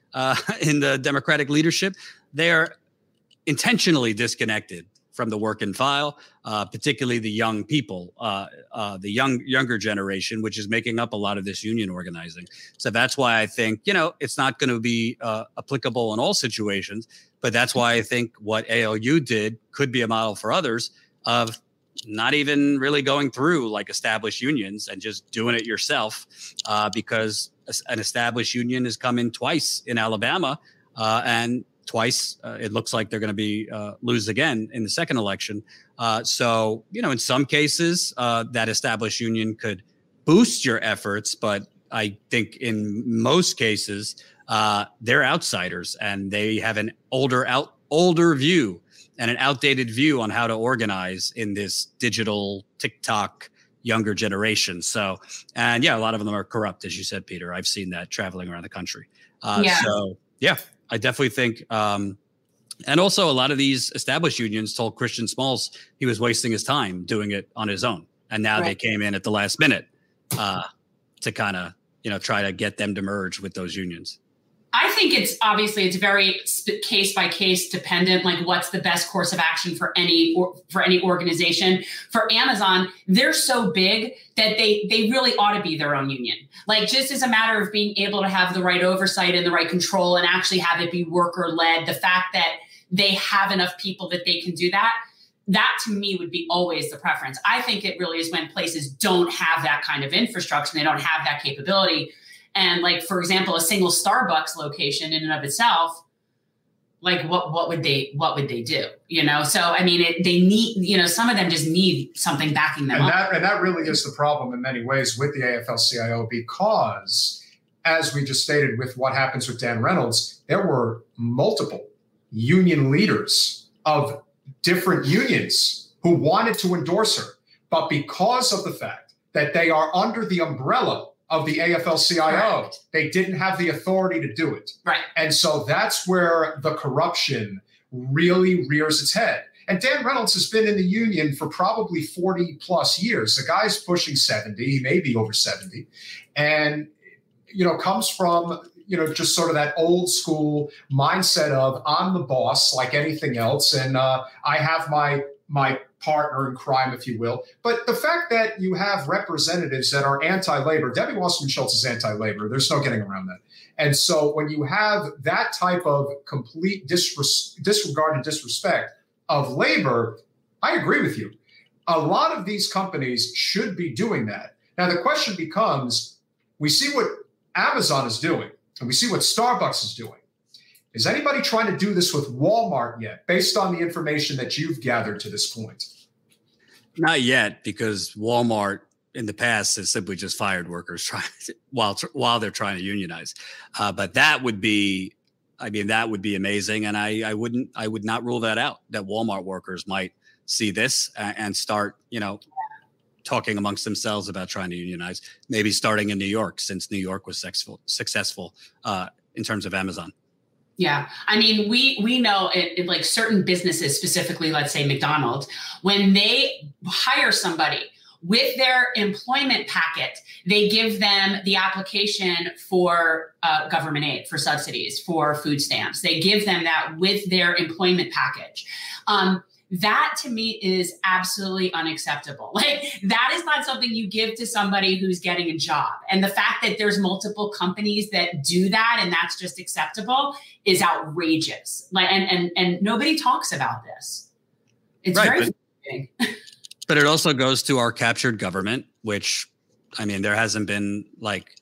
uh, in the Democratic leadership, they are intentionally disconnected from the work and file, uh, particularly the young people, uh, uh, the young younger generation, which is making up a lot of this union organizing. So that's why I think, you know, it's not going to be uh, applicable in all situations, but that's why I think what A L U did could be a model for others of not even really going through like established unions and just doing it yourself, uh, because an established union has come in twice in Alabama, uh, and twice. Uh, it looks like they're going to be uh, lose again in the second election. Uh, so, you know, in some cases, uh, that established union could boost your efforts. But I think in most cases, uh, they're outsiders and they have an older out older view and an outdated view on how to organize in this digital TikTok younger generation. So, and yeah, a lot of them are corrupt, as you said, Peter. I've seen that traveling around the country. Uh, yeah. So, yeah. I definitely think, um, and also a lot of these established unions told Christian Smalls he was wasting his time doing it on his own. And now right. they came in at the last minute uh, to kind of, you know, try to get them to merge with those unions.
I think it's obviously it's very case by case dependent, like what's the best course of action for any or for any organization. For Amazon, they're so big that they they really ought to be their own union. Like just as a matter of being able to have the right oversight and the right control and actually have it be worker led, the fact that they have enough people that they can do that, that to me would be always the preference. I think it really is when places don't have that kind of infrastructure, they don't have that capability. And like, for example, a single Starbucks location in and of itself, like what, what would they, what would they do? You know? So, I mean, it, they need, you know, some of them just need something backing them
and
up.
That, and that really is the problem in many ways with the A F L C I O, because as we just stated with what happens with Dan Reynolds, there were multiple union leaders of different unions who wanted to endorse her. But because of the fact that they are under the umbrella of the A F L C I O, correct, they didn't have the authority to do it.
Right.
And so that's where the corruption really rears its head. And Dan Reynolds has been in the union for probably forty plus years. The guy's pushing seventy, he may be over seventy, and, you know, comes from, you know, just sort of that old school mindset of I'm the boss like anything else. And uh, I have my, my partner in crime, if you will. But the fact that you have representatives that are anti-labor, Debbie Wasserman Schultz is anti-labor. There's no getting around that. And so when you have that type of complete disres- disregard and disrespect of labor, I agree with you. A lot of these companies should be doing that. Now, the question becomes, we see what Amazon is doing, and we see what Starbucks is doing. Is anybody trying to do this with Walmart yet, based on the information that you've gathered to this point?
Not yet, because Walmart in the past has simply just fired workers trying to, while while they're trying to unionize. Uh, but that would be, I mean, that would be amazing, and I, I wouldn't, I would not rule that out. That Walmart workers might see this and start, you know, talking amongst themselves about trying to unionize. Maybe starting in New York, since New York was successful, successful uh, in terms of Amazon.
Yeah. I mean, we we know it, it, like certain businesses, specifically, let's say McDonald's, when they hire somebody with their employment packet, they give them the application for uh, government aid, for subsidies, for food stamps. They give them that with their employment package. Um, that to me is absolutely unacceptable. Like that is not something you give to somebody who's getting a job. And the fact that there's multiple companies that do that and that's just acceptable is outrageous. Like, and and and nobody talks about this. It's right, very frustrating.
But, but it also goes to our captured government, which, I mean, there hasn't been like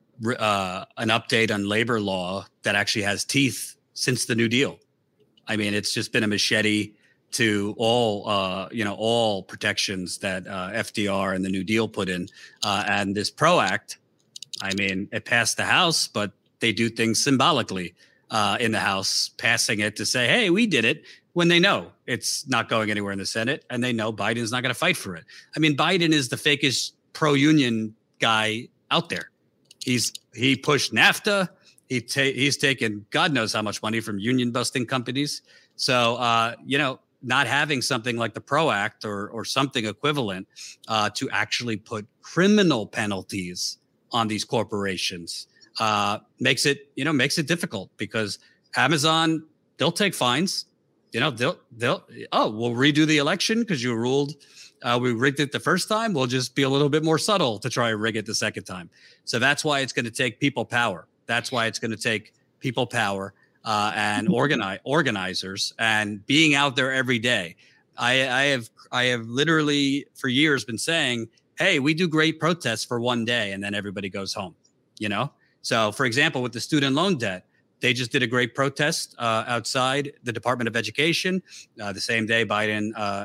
uh, an update on labor law that actually has teeth since the New Deal. I mean, it's just been a machete to all, uh, you know, all protections that uh, F D R and the New Deal put in. Uh, and this PRO Act, I mean, it passed the House, but they do things symbolically uh, in the House, passing it to say, hey, we did it, when they know it's not going anywhere in the Senate and they know Biden's not going to fight for it. I mean, Biden is the fakest pro-union guy out there. He's he pushed NAFTA. He ta- he's taken God knows how much money from union busting companies. So, uh, you know, not having something like the PRO Act or or something equivalent uh, to actually put criminal penalties on these corporations uh, makes it, you know, makes it difficult because Amazon, they'll take fines. You know, they'll, they'll, oh, we'll redo the election because you ruled uh, we rigged it the first time. We'll just be a little bit more subtle to try and rig it the second time. So that's why it's going to take people power. That's why it's going to take people power uh, and organize organizers and being out there every day. I, I have I have literally for years been saying, hey, we do great protests for one day and then everybody goes home, you know? So, for example, with the student loan debt, they just did a great protest uh, outside the Department of Education. Uh, the same day, Biden uh,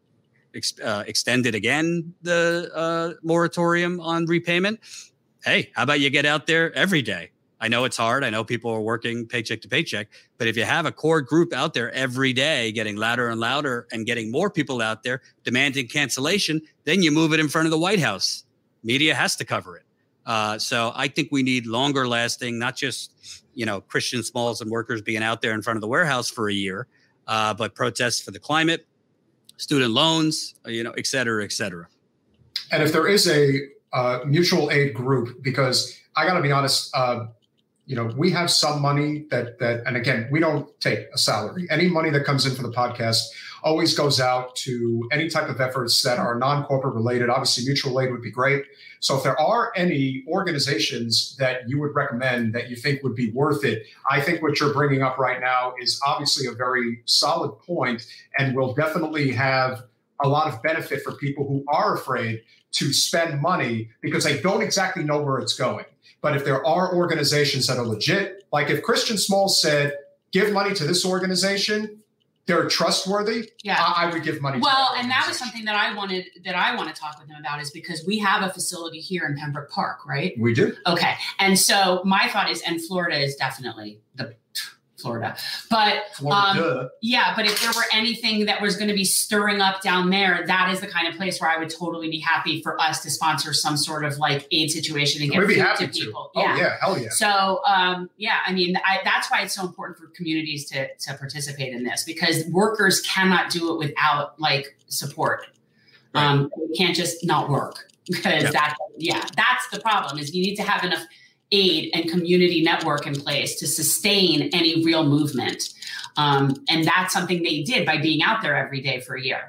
ex uh, extended again the uh, moratorium on repayment. Hey, how about you get out there every day? I know it's hard. I know people are working paycheck to paycheck. But if you have a core group out there every day getting louder and louder and getting more people out there demanding cancellation, then you move it in front of the White House. Media has to cover it. Uh, so I think we need longer lasting, not just, you know, Christian Smalls and workers being out there in front of the warehouse for a year, uh, but protests for the climate, student loans, you know, et cetera, et cetera.
And if there is a uh, mutual aid group, because I got to be honest, uh, you know, we have some money that, that, and again, we don't take a salary. Any money that comes in for the podcast always goes out to any type of efforts that are non-corporate related. Obviously, mutual aid would be great. So if there are any organizations that you would recommend that you think would be worth it, I think what you're bringing up right now is obviously a very solid point and will definitely have a lot of benefit for people who are afraid to spend money because they don't exactly know where it's going. But if there are organizations that are legit, like if Christian Smalls said, give money to this organization, they're trustworthy,
yeah.
I, I would give money.
Well,
to
and that was something that I wanted, that I want to talk with them about is because we have a facility here in Pembroke Park, right?
We do.
Okay. And so my thought is, and Florida is definitely the Florida, but
Florida.
Um, yeah, but if there were anything that was going to be stirring up down there, that is the kind of place where I would totally be happy for us to sponsor some sort of like aid situation and get
We'd be
food
happy
to people.
To. Oh yeah. yeah, hell yeah.
So um, yeah, I mean, I, that's why it's so important for communities to to participate in this because workers cannot do it without like support. Right. Um, you can't just not work because yeah. that yeah, that's the problem. Is you need to have enough aid and community network in place to sustain any real movement. Um, and that's something they did by being out there every day for a year.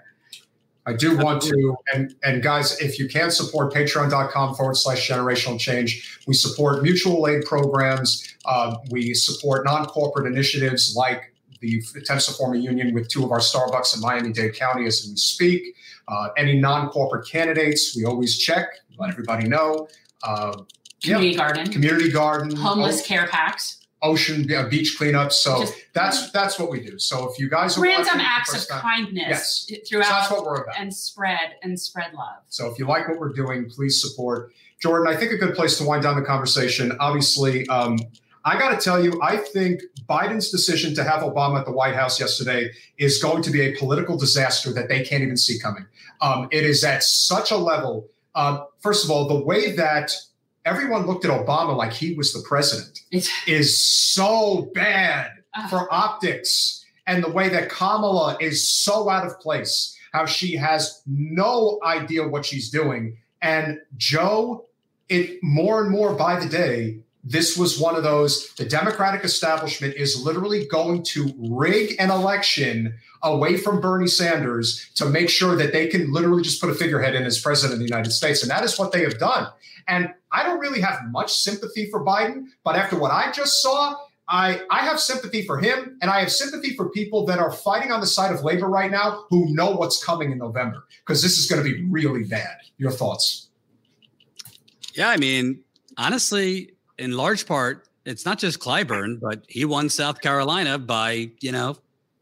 I do want to, and, and guys, if you can support patreon.com forward slash generational change, we support mutual aid programs. Uh, we support non-corporate initiatives like the attempts to form a union with two of our Starbucks in Miami-Dade County as we speak. Uh, any non-corporate candidates, we always check, let everybody know. Uh,
Community
yeah.
garden,
community garden,
homeless o- care packs,
ocean uh, beach cleanup. So
Just,
that's that's what we do. So if you guys are
random acts of time, kindness
yes.
throughout,
so that's what we're about,
and spread and spread love.
So if you like what we're doing, please support. Jordan, I think a good place to wind down the conversation. Obviously, um, I got to tell you, I think Biden's decision to have Obama at the White House yesterday is going to be a political disaster that they can't even see coming. Um, it is at such a level. Uh, first of all, the way that everyone looked at Obama like he was the president it's, is so bad uh, for optics. And the way that Kamala is so out of place, how she has no idea what she's doing. And Joe, it more and more by the day, this was one of those, the Democratic establishment is literally going to rig an election away from Bernie Sanders to make sure that they can literally just put a figurehead in as president of the United States. And that is what they have done. And I don't really have much sympathy for Biden, but after what I just saw, I, I have sympathy for him, and I have sympathy for people that are fighting on the side of labor right now who know what's coming in November, because this is going to be really bad. Your thoughts?
Yeah, I mean, honestly, in large part, it's not just Clyburn, but he won South Carolina by, you know,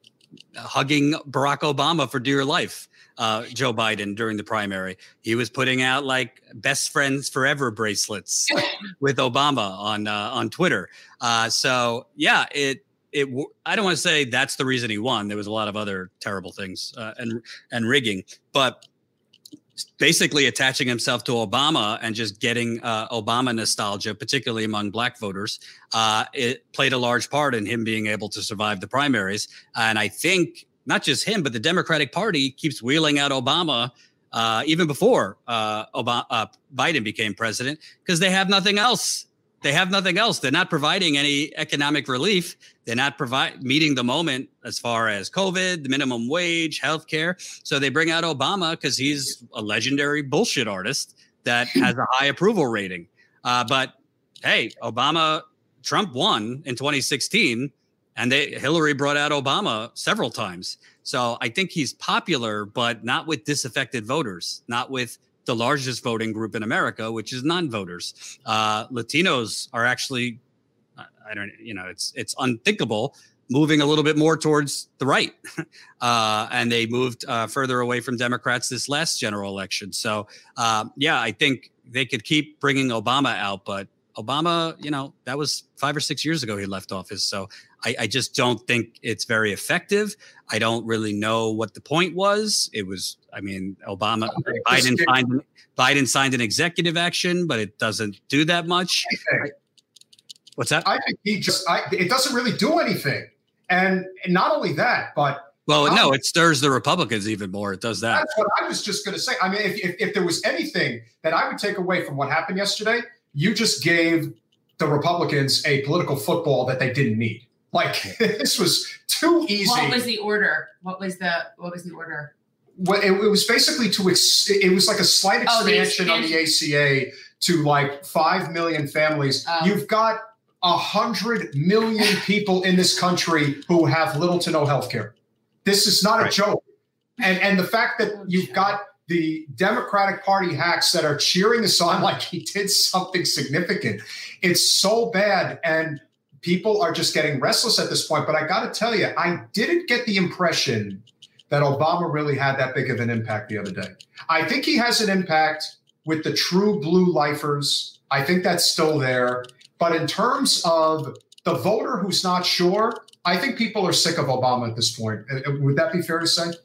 hugging Barack Obama for dear life. Uh, Joe Biden during the primary, he was putting out like best friends forever bracelets with Obama on uh, on Twitter. Uh, so yeah, it it I don't want to say that's the reason he won. There was a lot of other terrible things uh, and and rigging, but basically attaching himself to Obama and just getting uh, Obama nostalgia, particularly among black voters, uh, it played a large part in him being able to survive the primaries. And I think not just him, but the Democratic Party keeps wheeling out Obama uh, even before uh, Obama, uh, Biden became president because they have nothing else. They have nothing else. They're not providing any economic relief. They're not provide meeting the moment as far as COVID, the minimum wage, healthcare. So they bring out Obama because he's a legendary bullshit artist that has a high approval rating. Uh, but hey, Obama, Trump won in twenty sixteen, and they Hillary brought out Obama several times. So I think he's popular, but not with disaffected voters, not with the largest voting group in America, which is non-voters. Uh, Latinos are actually, I don't, you know, it's it's unthinkable, moving a little bit more towards the right. uh, and they moved uh, further away from Democrats this last general election. So, uh, yeah, I think they could keep bringing Obama out, but Obama, you know, that was five or six years ago he left office. So I, I just don't think it's very effective. I don't really know what the point was. It was, I mean, Obama, Biden signed, Biden signed an executive action, but it doesn't do that much. I, what's that?
I think he just, I, it doesn't really do anything. And, and not only that, but.
Well, um, no, it stirs the Republicans even more. It does that.
That's what I was just going to say. I mean, if, if, if there was anything that I would take away from what happened yesterday, you just gave the Republicans a political football that they didn't need. Like, this was too easy.
What was the order? What was the what was the order?
Well, it, it was basically to ex- it was like a slight expansion, oh, expansion on the A C A to like five million families. Oh. You've got a hundred million people in this country who have little to no health care. This is not right. a joke. And and the fact that oh, you've got the Democratic Party hacks that are cheering this on like he did something significant. It's so bad. And people are just getting restless at this point. But I got to tell you, I didn't get the impression that Obama really had that big of an impact the other day. I think he has an impact with the true blue lifers. I think that's still there. But in terms of the voter who's not sure, I think people are sick of Obama at this point. Would that be fair to say?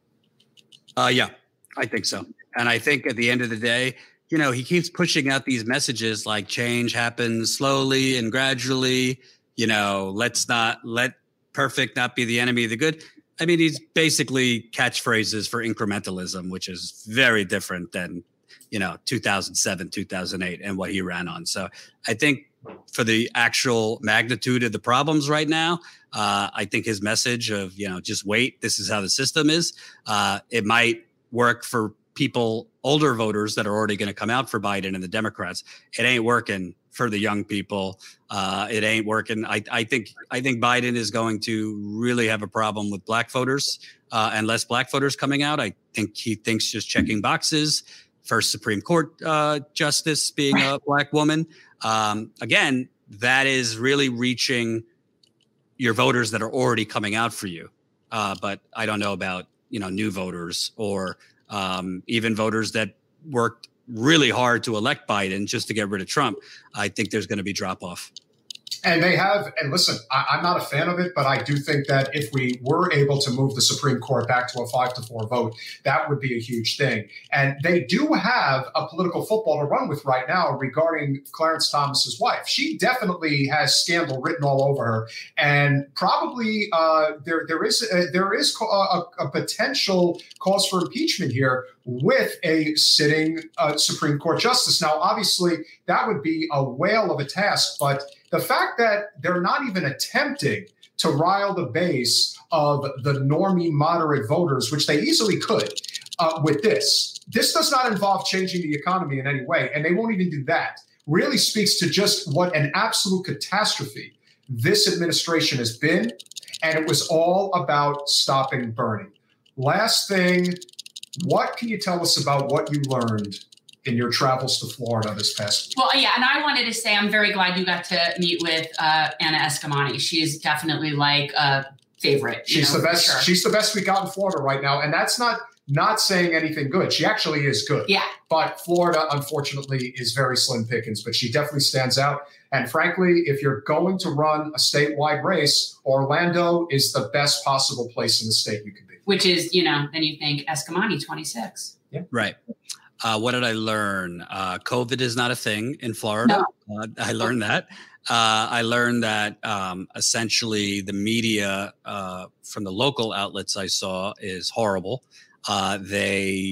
Uh, yeah. I think so. And I think at the end of the day, you know, he keeps pushing out these messages like change happens slowly and gradually, you know, let's not let perfect not be the enemy of the good. I mean, he's basically catchphrases for incrementalism, which is very different than, you know, two thousand seven, two thousand eight and what he ran on. So I think for the actual magnitude of the problems right now, uh, I think his message of, you know, just wait, this is how the system is, uh, it might work for people, older voters that are already going to come out for Biden and the Democrats. It ain't working for the young people. Uh, it ain't working. I, I think I think Biden is going to really have a problem with black voters uh, and less black voters coming out. I think he thinks just checking boxes. First Supreme Court uh, justice being a black woman. Um, again, that is really reaching your voters that are already coming out for you. Uh, but I don't know about, you know, new voters or um, even voters that worked really hard to elect Biden just to get rid of Trump. I think there's going to be drop off.
And they have, and listen, I, I'm not a fan of it, but I do think that if we were able to move the Supreme Court back to a five to four vote, that would be a huge thing. And they do have a political football to run with right now regarding Clarence Thomas's wife. She definitely has scandal written all over her, and probably uh, there there is a, there is a, a potential cause for impeachment here with a sitting uh, Supreme Court justice. Now, obviously, that would be a whale of a task, but the fact that they're not even attempting to rile the base of the normie moderate voters, which they easily could uh, with this, this does not involve changing the economy in any way, and they won't even do that, really speaks to just what an absolute catastrophe this administration has been, and it was all about stopping Bernie. Last thing, what can you tell us about what you learned in your travels to Florida this past week?
Well, yeah, and I wanted to say I'm very glad you got to meet with uh, Anna Eskamani. She's definitely like a favorite.
She's
know,
the best.
Sure.
She's the best we got in Florida right now, and that's not not saying anything good. She actually is good.
Yeah.
But Florida, unfortunately, is very slim pickings. But she definitely stands out. And frankly, if you're going to run a statewide race, Orlando is the best possible place in the state you could be.
Which is, you know, then you think Eskamani twenty-six.
Yeah.
Right. Uh, what did I learn? Uh, COVID is not a thing in Florida. No. Uh, I learned that. Uh, I learned that um, essentially the media uh, from the local outlets I saw is horrible. Uh, they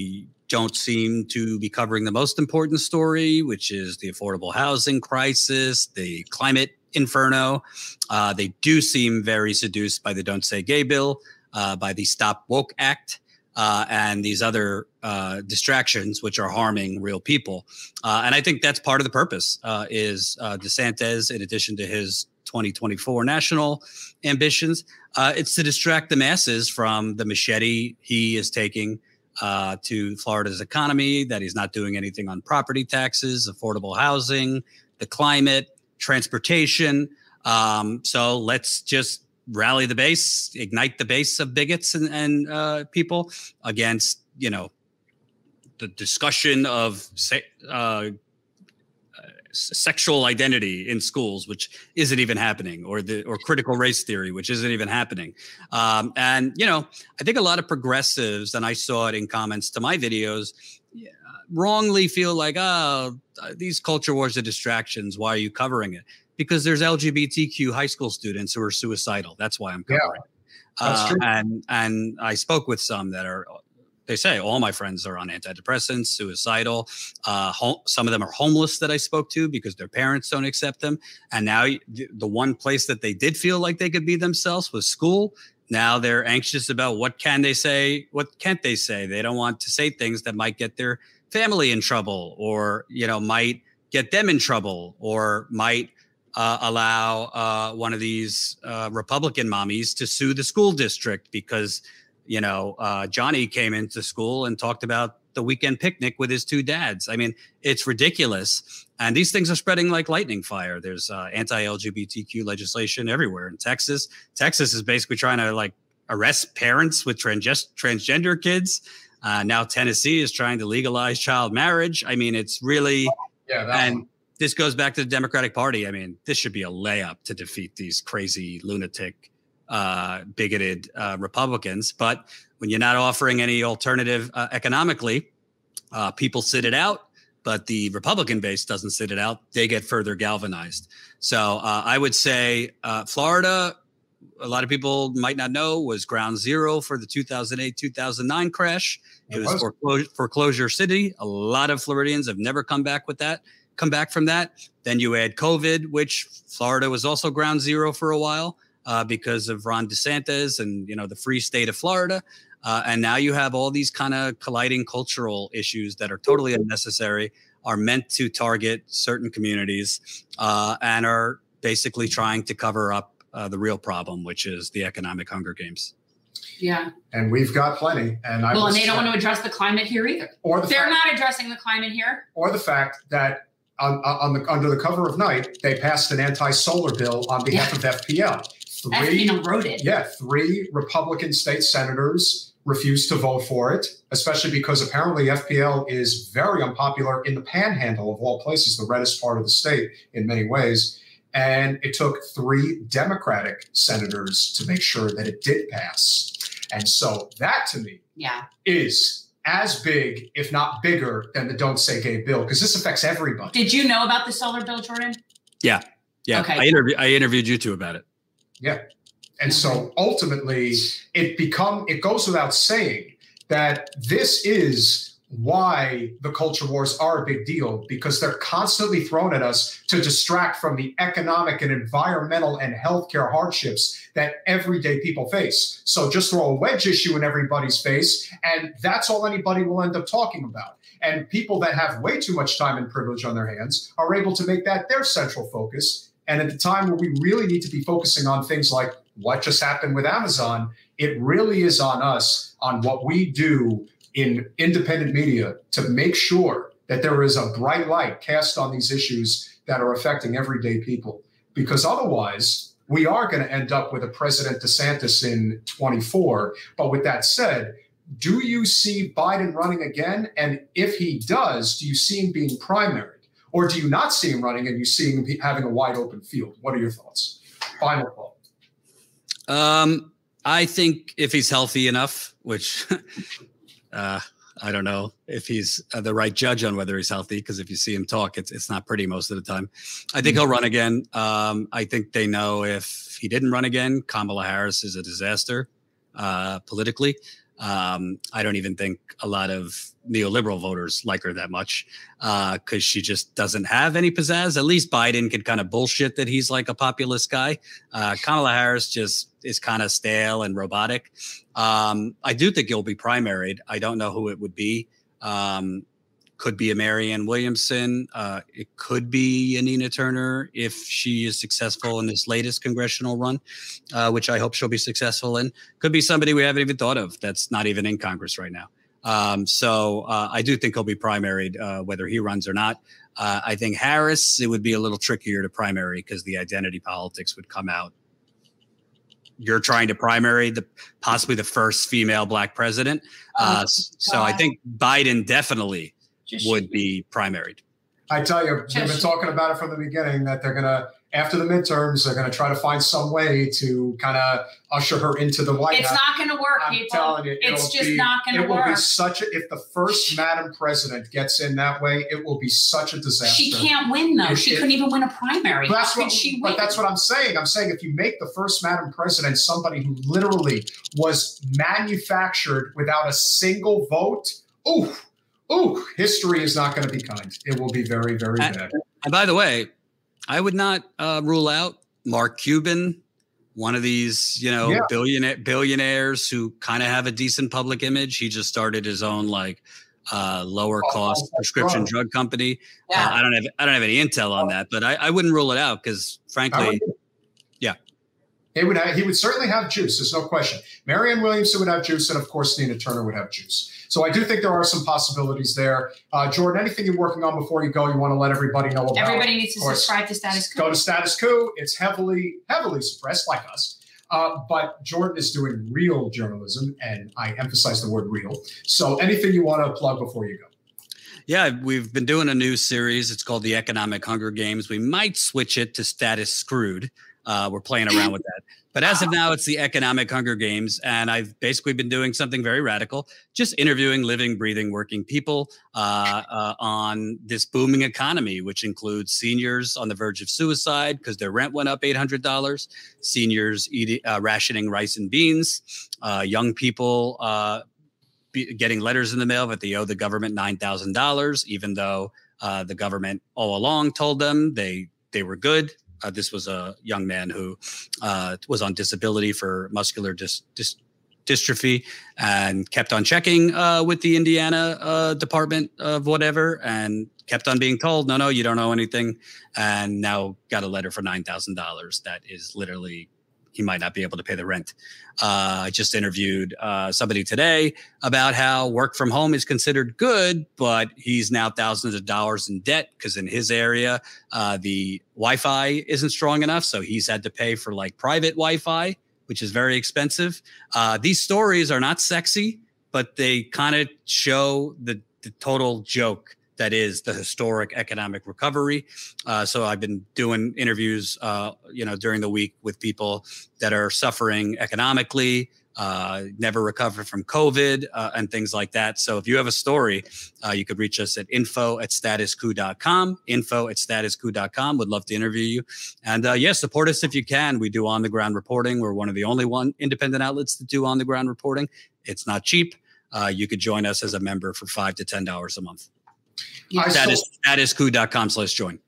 don't seem to be covering the most important story, which is the affordable housing crisis, the climate inferno. Uh, they do seem very seduced by the Don't Say Gay bill, uh, by the Stop Woke Act, uh, and these other uh, distractions, which are harming real people. Uh, and I think that's part of the purpose, uh, is uh, DeSantis, in addition to his twenty twenty-four national ambitions, uh, it's to distract the masses from the machete he is taking uh, to Florida's economy, that he's not doing anything on property taxes, affordable housing, the climate, transportation. Um, so let's just rally the base, ignite the base of bigots and, and uh, people against, you know, the discussion of uh, sexual identity in schools, which isn't even happening, or the or critical race theory, which isn't even happening. Um, and, you know, I think a lot of progressives, and I saw it in comments to my videos, yeah, wrongly feel like, oh, these culture wars are distractions. Why are you covering it? Because there's L G B T Q high school students who are suicidal. That's why I'm covering it.
Yeah, that's
uh,
true.
And, and I spoke with some that are, they say all my friends are on antidepressants, suicidal. Uh, ho- some of them are homeless that I spoke to because their parents don't accept them. And now the, the one place that they did feel like they could be themselves was school. Now they're anxious about what can they say, what can't they say. They don't want to say things that might get their family in trouble, or, you know, might get them in trouble, or might uh, allow uh, one of these uh, Republican mommies to sue the school district because, you know, uh, Johnny came into school and talked about the weekend picnic with his two dads. I mean, it's ridiculous. And these things are spreading like lightning fire. There's uh, anti-L G B T Q legislation everywhere in Texas. Texas is basically trying to like arrest parents with trans- transgender kids. Uh, now Tennessee is trying to legalize child marriage. I mean, it's really,
Yeah, that
and
one.
this goes back to the Democratic Party. I mean, this should be a layup to defeat these crazy lunatic uh, bigoted uh, Republicans. But when you're not offering any alternative uh, economically, uh, people sit it out, but the Republican base doesn't sit it out. They get further galvanized. So uh, I would say uh, Florida, a lot of people might not know, was ground zero for the two thousand eight, two thousand nine crash. It, it was, was. Foreclosure, foreclosure city. A lot of Floridians have never come back with that, come back from that. Then you add COVID, which Florida was also ground zero for a while. Uh, because of Ron DeSantis and, you know, the free state of Florida. Uh, and now you have all these kind of colliding cultural issues that are totally unnecessary, are meant to target certain communities, uh, and are basically trying to cover up uh, the real problem, which is the economic Hunger Games.
Yeah.
And we've got plenty. And I
well, and they
say,
don't want to address the climate here either.
Or the
They're
fact,
not addressing the climate here.
Or the fact that on, on the, under the cover of night, they passed an anti-solar bill on behalf
Yeah.
of F P L.
Three, you know, wrote it.
Yeah, three Republican state senators refused to vote for it, especially because apparently F P L is very unpopular in the panhandle of all places, the reddest part of the state in many ways. And it took three Democratic senators to make sure that it did pass. And so that, to me,
yeah,
is as big, if not bigger, than the Don't Say Gay bill, because this affects everybody.
Did you know about the solar bill, Jordan?
Yeah. Yeah.
Okay.
I, interview, I interviewed you two about it.
Yeah. And so ultimately it become it goes without saying that this is why the culture wars are a big deal, because they're constantly thrown at us to distract from the economic and environmental and healthcare hardships that everyday people face. So just throw a wedge issue in everybody's face, and that's all anybody will end up talking about. And people that have way too much time and privilege on their hands are able to make that their central focus. And at the time where we really need to be focusing on things like what just happened with Amazon, it really is on us, on what we do in independent media to make sure that there is a bright light cast on these issues that are affecting everyday people. Because otherwise, we are going to end up with a President DeSantis in twenty-four. But with that said, do you see Biden running again? And if he does, do you see him being primary? Or do you not see him running and you see him having a wide open field? What are your thoughts? Final thought.
Um, I think if he's healthy enough, which uh, I don't know if he's uh, the right judge on whether he's healthy, because if you see him talk, it's it's not pretty most of the time. I think he'll run again. Um, I think they know if he didn't run again, Kamala Harris is a disaster uh, politically. Um, I don't even think a lot of neoliberal voters like her that much because uh, she just doesn't have any pizzazz. At least Biden could kind of bullshit that he's like a populist guy. Uh, Kamala Harris just is kind of stale and robotic. Um, I do think he'll be primaried. I don't know who it would be. Um, could be a Marianne Williamson. Uh, it could be a Nina Turner if she is successful in this latest congressional run, uh, which I hope she'll be successful in. Could be somebody we haven't even thought of that's not even in Congress right now. Um, so uh, I do think he'll be primaried, uh, whether he runs or not. Uh, I think Harris, it would be a little trickier to primary because the identity politics would come out. You're trying to primary the possibly the first female black president. Uh, oh, so I think Biden definitely Just would be primaried.
I tell you, Just we've been talking about it from the beginning that they're going to, after the midterms, they're going to try to find some way to kind of usher her into the White
House. It's not going to work,
I'm
people.
telling you,
it's just
be,
not going to work.
It will be such a, if the first Madam President gets in that way, it will be such a disaster.
She can't win, though. It, she it, couldn't even win a primary. How could
what,
she win?
But that's what I'm saying. I'm saying if you make the first Madam President somebody who literally was manufactured without a single vote, ooh, ooh, history is not going to be kind. It will be very, very
and,
bad.
And by the way, I would not uh, rule out Mark Cuban, one of these, you know, yeah. billionaire billionaires who kind of have a decent public image. He just started his own like uh, lower cost oh, prescription drug. drug company. Yeah. Uh, I don't have I don't have any intel on that, but I, I wouldn't rule it out because, frankly, yeah,
he would have, he would certainly have juice. There's no question. Marianne Williamson would have juice, and of course, Nina Turner would have juice. So I do think there are some possibilities there. Uh, Jordan, anything you're working on before you go, you want to let everybody know about?
Everybody needs to subscribe to Status Coup.
Go to Status Coup. It's heavily, heavily suppressed, like us. Uh, but Jordan is doing real journalism, and I emphasize the word real. So anything you want to plug before you go?
Yeah, we've been doing a new series. It's called The Economic Hunger Games. We might switch it to Status Screwed. Uh, we're playing around with that. But as of now, it's the Economic Hunger Games. And I've basically been doing something very radical, just interviewing living, breathing, working people uh, uh, on this booming economy, which includes seniors on the verge of suicide because their rent went up eight hundred dollars, seniors eating, uh, rationing rice and beans, uh, young people uh, be getting letters in the mail that they owe the government nine thousand dollars, even though uh, the government all along told them they they were good. Uh, this was a young man who uh, was on disability for muscular dis- dis- dystrophy and kept on checking uh, with the Indiana uh, Department of whatever and kept on being told, no, no, you don't owe anything. And now got a letter for nine thousand dollars that is literally, he might not be able to pay the rent. Uh, I just interviewed uh, somebody today about how work from home is considered good, but he's now thousands of dollars in debt because in his area, uh, the Wi-Fi isn't strong enough. So he's had to pay for like private Wi-Fi, which is very expensive. Uh, these stories are not sexy, but they kind of show the, the total joke that is the historic economic recovery. Uh, so I've been doing interviews, uh, you know, during the week with people that are suffering economically, uh, never recovered from COVID uh, and things like that. So if you have a story, uh, you could reach us at info at status coup dot com, info at status coup dot com. Would love to interview you. And uh, yeah, support us if you can. We do on the ground reporting. We're one of the only one independent outlets that do on the ground reporting. It's not cheap. Uh, you could join us as a member for five to ten dollars a month. Yeah. Status, status coup dot com slash join.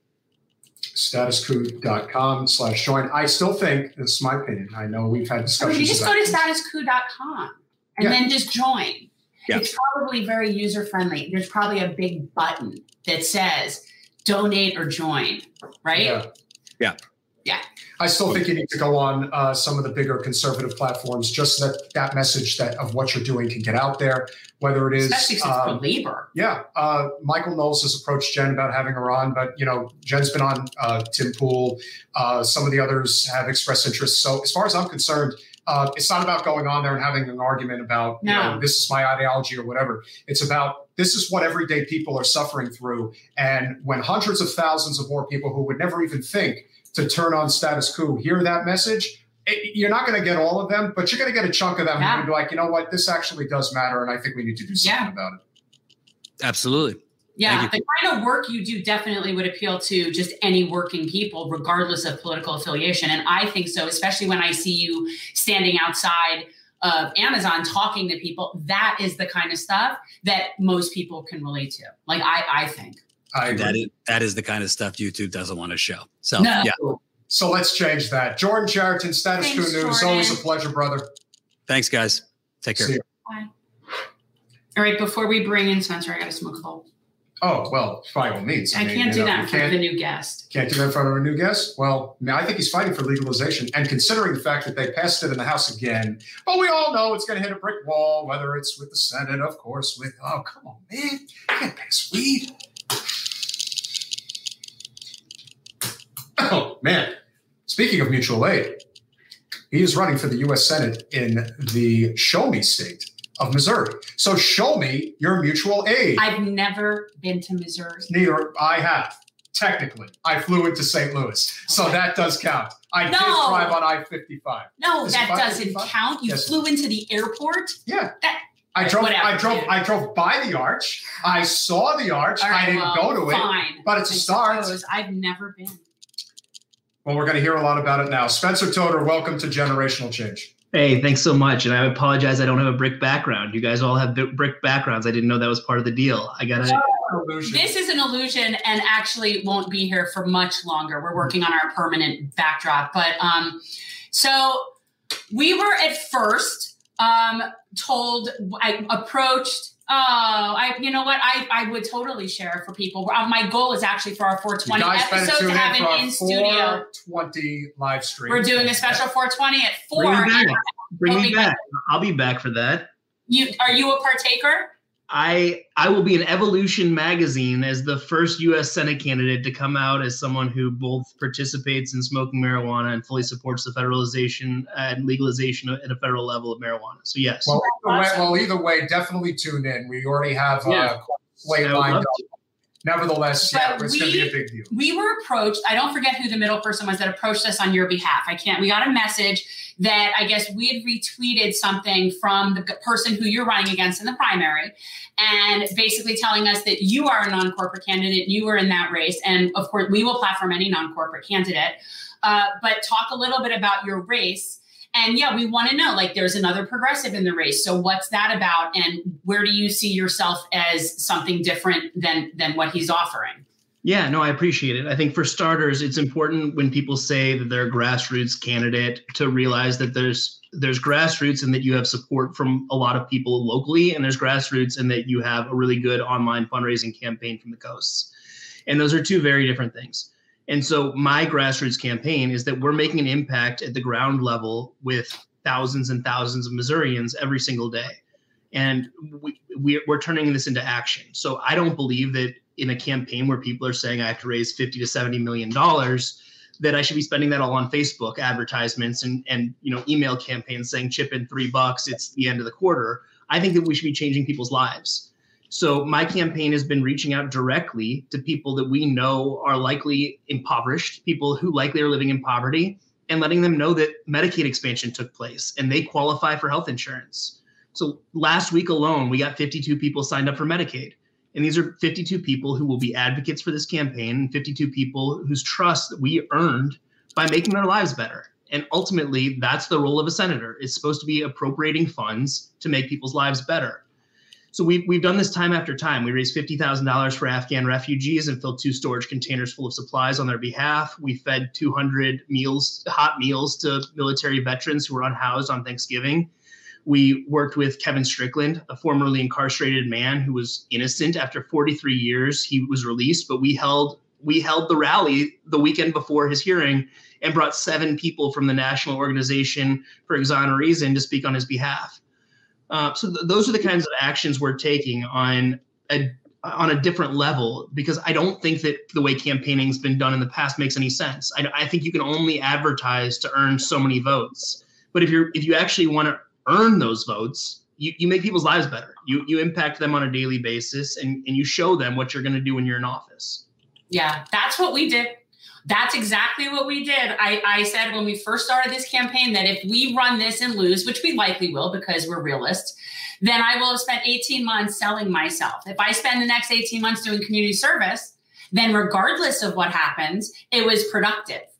status coup dot com slash join. I still think, this is my opinion, I know we've had discussions.
I mean, you just
about
go to status coup dot com and yeah. then just join. Yeah. It's probably very user friendly. There's probably a big button that says donate or join, right?
Yeah.
Yeah.
Yeah.
I still think you need to go on uh, some of the bigger conservative platforms, just so that that message that of what you're doing can get out there, whether it is
especially since um, for labor.
Yeah, uh, Michael Knowles has approached Jen about having her on, but you know, Jen's been on. Uh, Tim Pool, uh, some of the others have expressed interest. So as far as I'm concerned, uh, it's not about going on there and having an argument about no. you know, this is my ideology or whatever. It's about this is what everyday people are suffering through, and when hundreds of thousands of more people who would never even think to turn on Status Coup hear that message, it, you're not going to get all of them, but you're going to get a chunk of them yeah. who would be like, you know what, this actually does matter, and I think we need to do something yeah. about it.
Absolutely.
Yeah, the kind of work you do definitely would appeal to just any working people, regardless of political affiliation. And I think so, especially when I see you standing outside of Amazon talking to people. That is the kind of stuff that most people can relate to. Like, I, I think.
I
that is, that is the kind of stuff YouTube doesn't want to show. So,
no.
yeah.
So let's change that. Jordan Chariton, Status Quo News.
Jordan.
Always a pleasure, brother.
Thanks, guys. Take care.
See you.
Bye. All right, before we bring in Spencer, I got to smoke a bowl.
Oh, well, by all means.
I, I mean, can't do know, that in front of a new guest.
Can't do that in front of a new guest? Well, I think he's fighting for legalization. And considering the fact that they passed it in the House again, but we all know it's going to hit a brick wall, whether it's with the Senate, of course, with, oh, come on, man. You can't pass weed. Oh, man. Speaking of mutual aid, he is running for the U S Senate in the Show Me state of Missouri. So show me your mutual aid.
I've never been to Missouri.
Neither I have. Technically, I flew into Saint Louis. Okay. So that does count. I
no.
did drive on I fifty-five.
No,
Is
that doesn't count. You yes. flew into the airport?
Yeah.
That,
I drove
whatever,
I drove
dude.
I drove by the arch. I saw the arch.
Right,
I didn't
well,
go to
fine.
it. But it's a
I
start.
Suppose. I've never been.
Well, we're going to hear a lot about it now. Spencer Toder, welcome to Generational Change.
Hey, thanks so much. And I apologize, I don't have a brick background. You guys all have brick backgrounds. I didn't know that was part of the deal. I got to.
This is an illusion and actually won't be here for much longer. We're working on our permanent backdrop. But um, so we were at first um, told, I approached. Oh, I, you know what? I, I would totally share it for people. My goal is actually for our four twenty episode to have an in studio.
four twenty live stream.
We're doing a special four twenty at four.
Bring me back. Bring me back. I'll be back for that.
You are you a partaker?
I I will be in Evolution magazine as the first U S Senate candidate to come out as someone who both participates in smoking marijuana and fully supports the federalization and legalization at a federal level of marijuana. So yes.
Well, either way, well, either way definitely tune in. We already have uh,
yeah.
way lined up. Nevertheless,
but
yeah, it's
we,
going to be a big deal.
We were approached. I don't forget who the middle person was that approached us on your behalf. I can't. We got a message that I guess we had retweeted something from the person who you're running against in the primary, and basically telling us that you are a non-corporate candidate. You were in that race, and of course, we will platform any non-corporate candidate. Uh, but talk a little bit about your race. And yeah, we want to know, like, there's another progressive in the race. So what's that about? And where do you see yourself as something different than than what he's offering?
Yeah, no, I appreciate it. I think for starters, it's important when people say that they're a grassroots candidate to realize that there's there's grassroots and that you have support from a lot of people locally, and there's grassroots and that you have a really good online fundraising campaign from the coasts. And those are two very different things. And so my grassroots campaign is that we're making an impact at the ground level with thousands and thousands of Missourians every single day. And we, we, we're turning this into action. So I don't believe that in a campaign where people are saying I have to raise fifty to seventy million dollars, that I should be spending that all on Facebook advertisements and, and you know, email campaigns saying chip in three bucks, it's the end of the quarter. I think that we should be changing people's lives. So my campaign has been reaching out directly to people that we know are likely impoverished, people who likely are living in poverty, and letting them know that Medicaid expansion took place and they qualify for health insurance. So last week alone, we got fifty-two people signed up for Medicaid. And these are fifty-two people who will be advocates for this campaign, and fifty-two people whose trust that we earned by making their lives better. And ultimately, that's the role of a senator. It's supposed to be appropriating funds to make people's lives better. So we've, we've done this time after time. We raised fifty thousand dollars for Afghan refugees and filled two storage containers full of supplies on their behalf. We fed two hundred meals, hot meals to military veterans who were unhoused on Thanksgiving. We worked with Kevin Strickland, a formerly incarcerated man who was innocent. After forty-three years, he was released, but we held we held the rally the weekend before his hearing and brought seven people from the National Organization for Exonerees to speak on his behalf. Uh, so th- those are the kinds of actions we're taking on a on a different level, because I don't think that the way campaigning's been done in the past makes any sense. I, I think you can only advertise to earn so many votes. But if you're if you actually want to earn those votes, you, you make people's lives better. You you impact them on a daily basis, and, and you show them what you're going to do when you're in office.
Yeah, that's what we did. That's exactly what we did. I, I said when we first started this campaign that if we run this and lose, which we likely will because we're realists, then I will have spent eighteen months selling myself. If I spend the next eighteen months doing community service, then regardless of what happens, it was productive.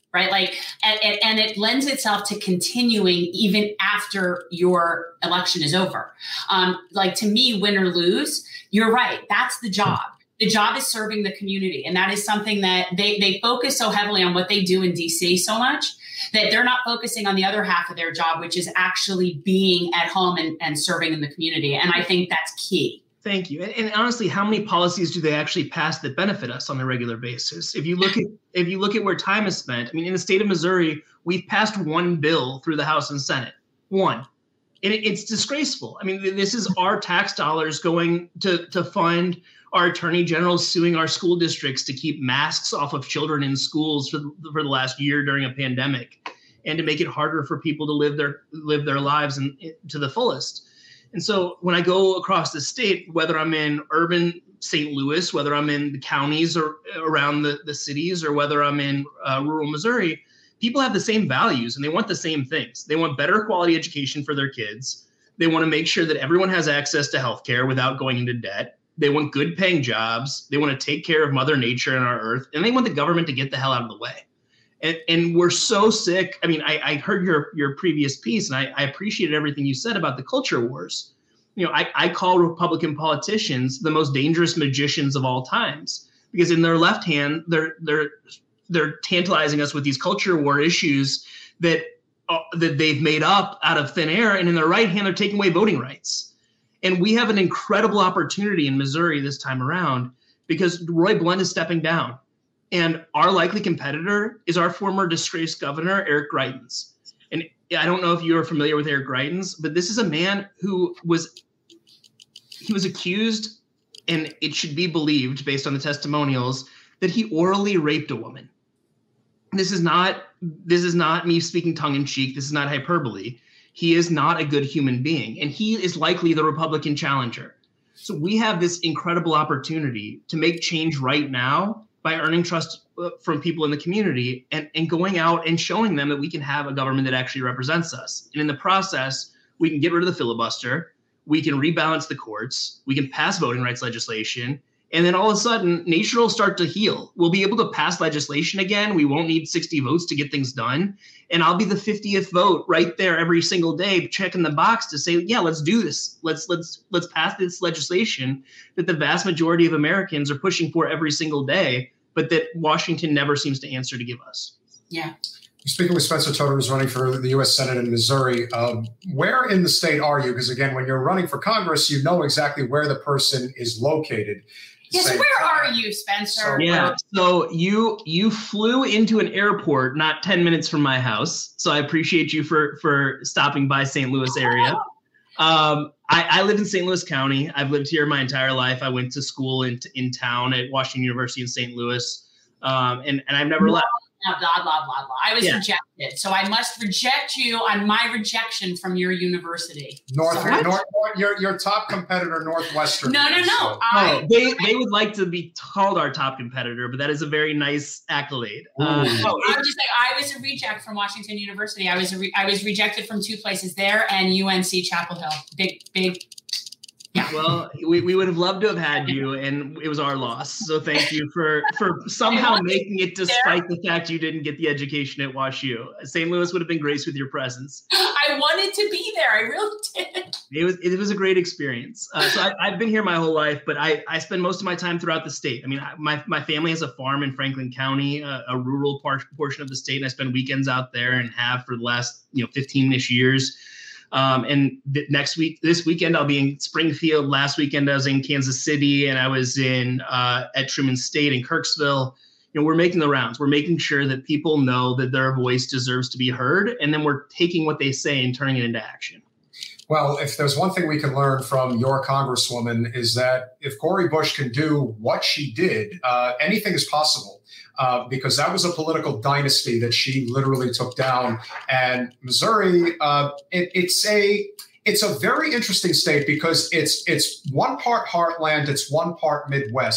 right? Like, and, and it lends itself to continuing even after your election is over. Um, like, to me, win or lose, you're right. That's the job. The job is serving the community. And that is something that they, they focus so heavily on what they do in D C so much that they're not focusing on the other half of their job, which is actually being at home and, and serving in the community. And I think that's key.
Thank you. And, and honestly, how many policies do they actually pass that benefit us on a regular basis? If you look at if you look at where time is spent, I mean, in the state of Missouri, we've passed one bill through the House and Senate. One. And it, it's disgraceful. I mean, this is our tax dollars going to, to fund our attorney generals suing our school districts to keep masks off of children in schools for the, for the last year during a pandemic, and to make it harder for people to live their live their lives and to the fullest. And so when I go across the state, whether I'm in urban Saint Louis, whether I'm in the counties or around the, the cities, or whether I'm in uh, rural Missouri, people have the same values and they want the same things. They want better quality education for their kids. They want to make sure that everyone has access to healthcare without going into debt. They want good paying jobs. They want to take care of Mother Nature and our earth. And they want the government to get the hell out of the way. And, and we're so sick. I mean, I, I heard your, your previous piece, and I, I appreciated everything you said about the culture wars. You know, I, I call Republican politicians the most dangerous magicians of all times, because in their left hand, they're they're they're tantalizing us with these culture war issues that uh, that they've made up out of thin air, and in their right hand, they're taking away voting rights. And we have an incredible opportunity in Missouri this time around, because Roy Blunt is stepping down. And our likely competitor is our former disgraced governor, Eric Greitens. And I don't know if you are familiar with Eric Greitens, but this is a man who was, he was accused, and it should be believed based on the testimonials, that he orally raped a woman. This is not, this is not me speaking tongue in cheek. This is not hyperbole. He is not a good human being, and he is likely the Republican challenger. So we have this incredible opportunity to make change right now by earning trust from people in the community, and, and going out and showing them that we can have a government that actually represents us. And in the process, we can get rid of the filibuster, we can rebalance the courts, we can pass voting rights legislation, and then all of a sudden, nation will start to heal. We'll be able to pass legislation again. We won't need sixty votes to get things done. And I'll be the fiftieth vote right there every single day, checking the box to say, yeah, let's do this. Let's let's let's pass this legislation that the vast majority of Americans are pushing for every single day, but that Washington never seems to answer to give us.
Yeah.
Speaking with Spencer Toder, who's running for the U S Senate in Missouri, um, where in the state are you? Because again, when you're running for Congress, you know exactly where the person is located.
Yes,
Same
where
time.
are you, Spencer?
So,
Yeah, so you you flew into an airport not ten minutes from my house. So I appreciate you for for stopping by Saint Louis area. Um, I, I live in Saint Louis County. I've lived here my entire life. I went to school in in town at Washington University in Saint Louis, um, and and I've never left.
Blah, blah, blah, blah, blah. I was
Yeah.
rejected. So I must reject you on my rejection from your university.
North,
So
North,
what?
North, your your top competitor, Northwestern.
No, no, no.
So-
I,
Oh, they they would like to be called our top competitor, but that is a very nice accolade. Uh,
Ooh.
no,
I'm just like, I was a reject from Washington University. I was a re- I was rejected from two places there and U N C Chapel Hill. Big, big. Yeah.
Well, we, we would have loved to have had you, and it was our loss. So thank you for for somehow making it, despite the fact you didn't get the education at WashU. Saint Louis would have been graced with your presence.
I wanted to be there. I really did.
It was it was a great experience. Uh, so I, I've been here my whole life, but I, I spend most of my time throughout the state. I mean, I, my my family has a farm in Franklin County, a, a rural part, portion of the state, and I spend weekends out there and have for the last you know fifteen-ish years. Um, and th- next week, this weekend, I'll be in Springfield. Last weekend, I was in Kansas City, and I was in uh, at Truman State in Kirksville. You know, we're making the rounds. We're making sure that people know that their voice deserves to be heard, and then we're taking what they say and turning it into action.
Well, if there's one thing we can learn from your Congresswoman is that if Cori Bush can do what she did, uh, anything is possible. Uh, because that was a political dynasty that she literally took down. And Missouri, uh, it, it's a it's a very interesting state because it's it's one part heartland, it's one part Midwest.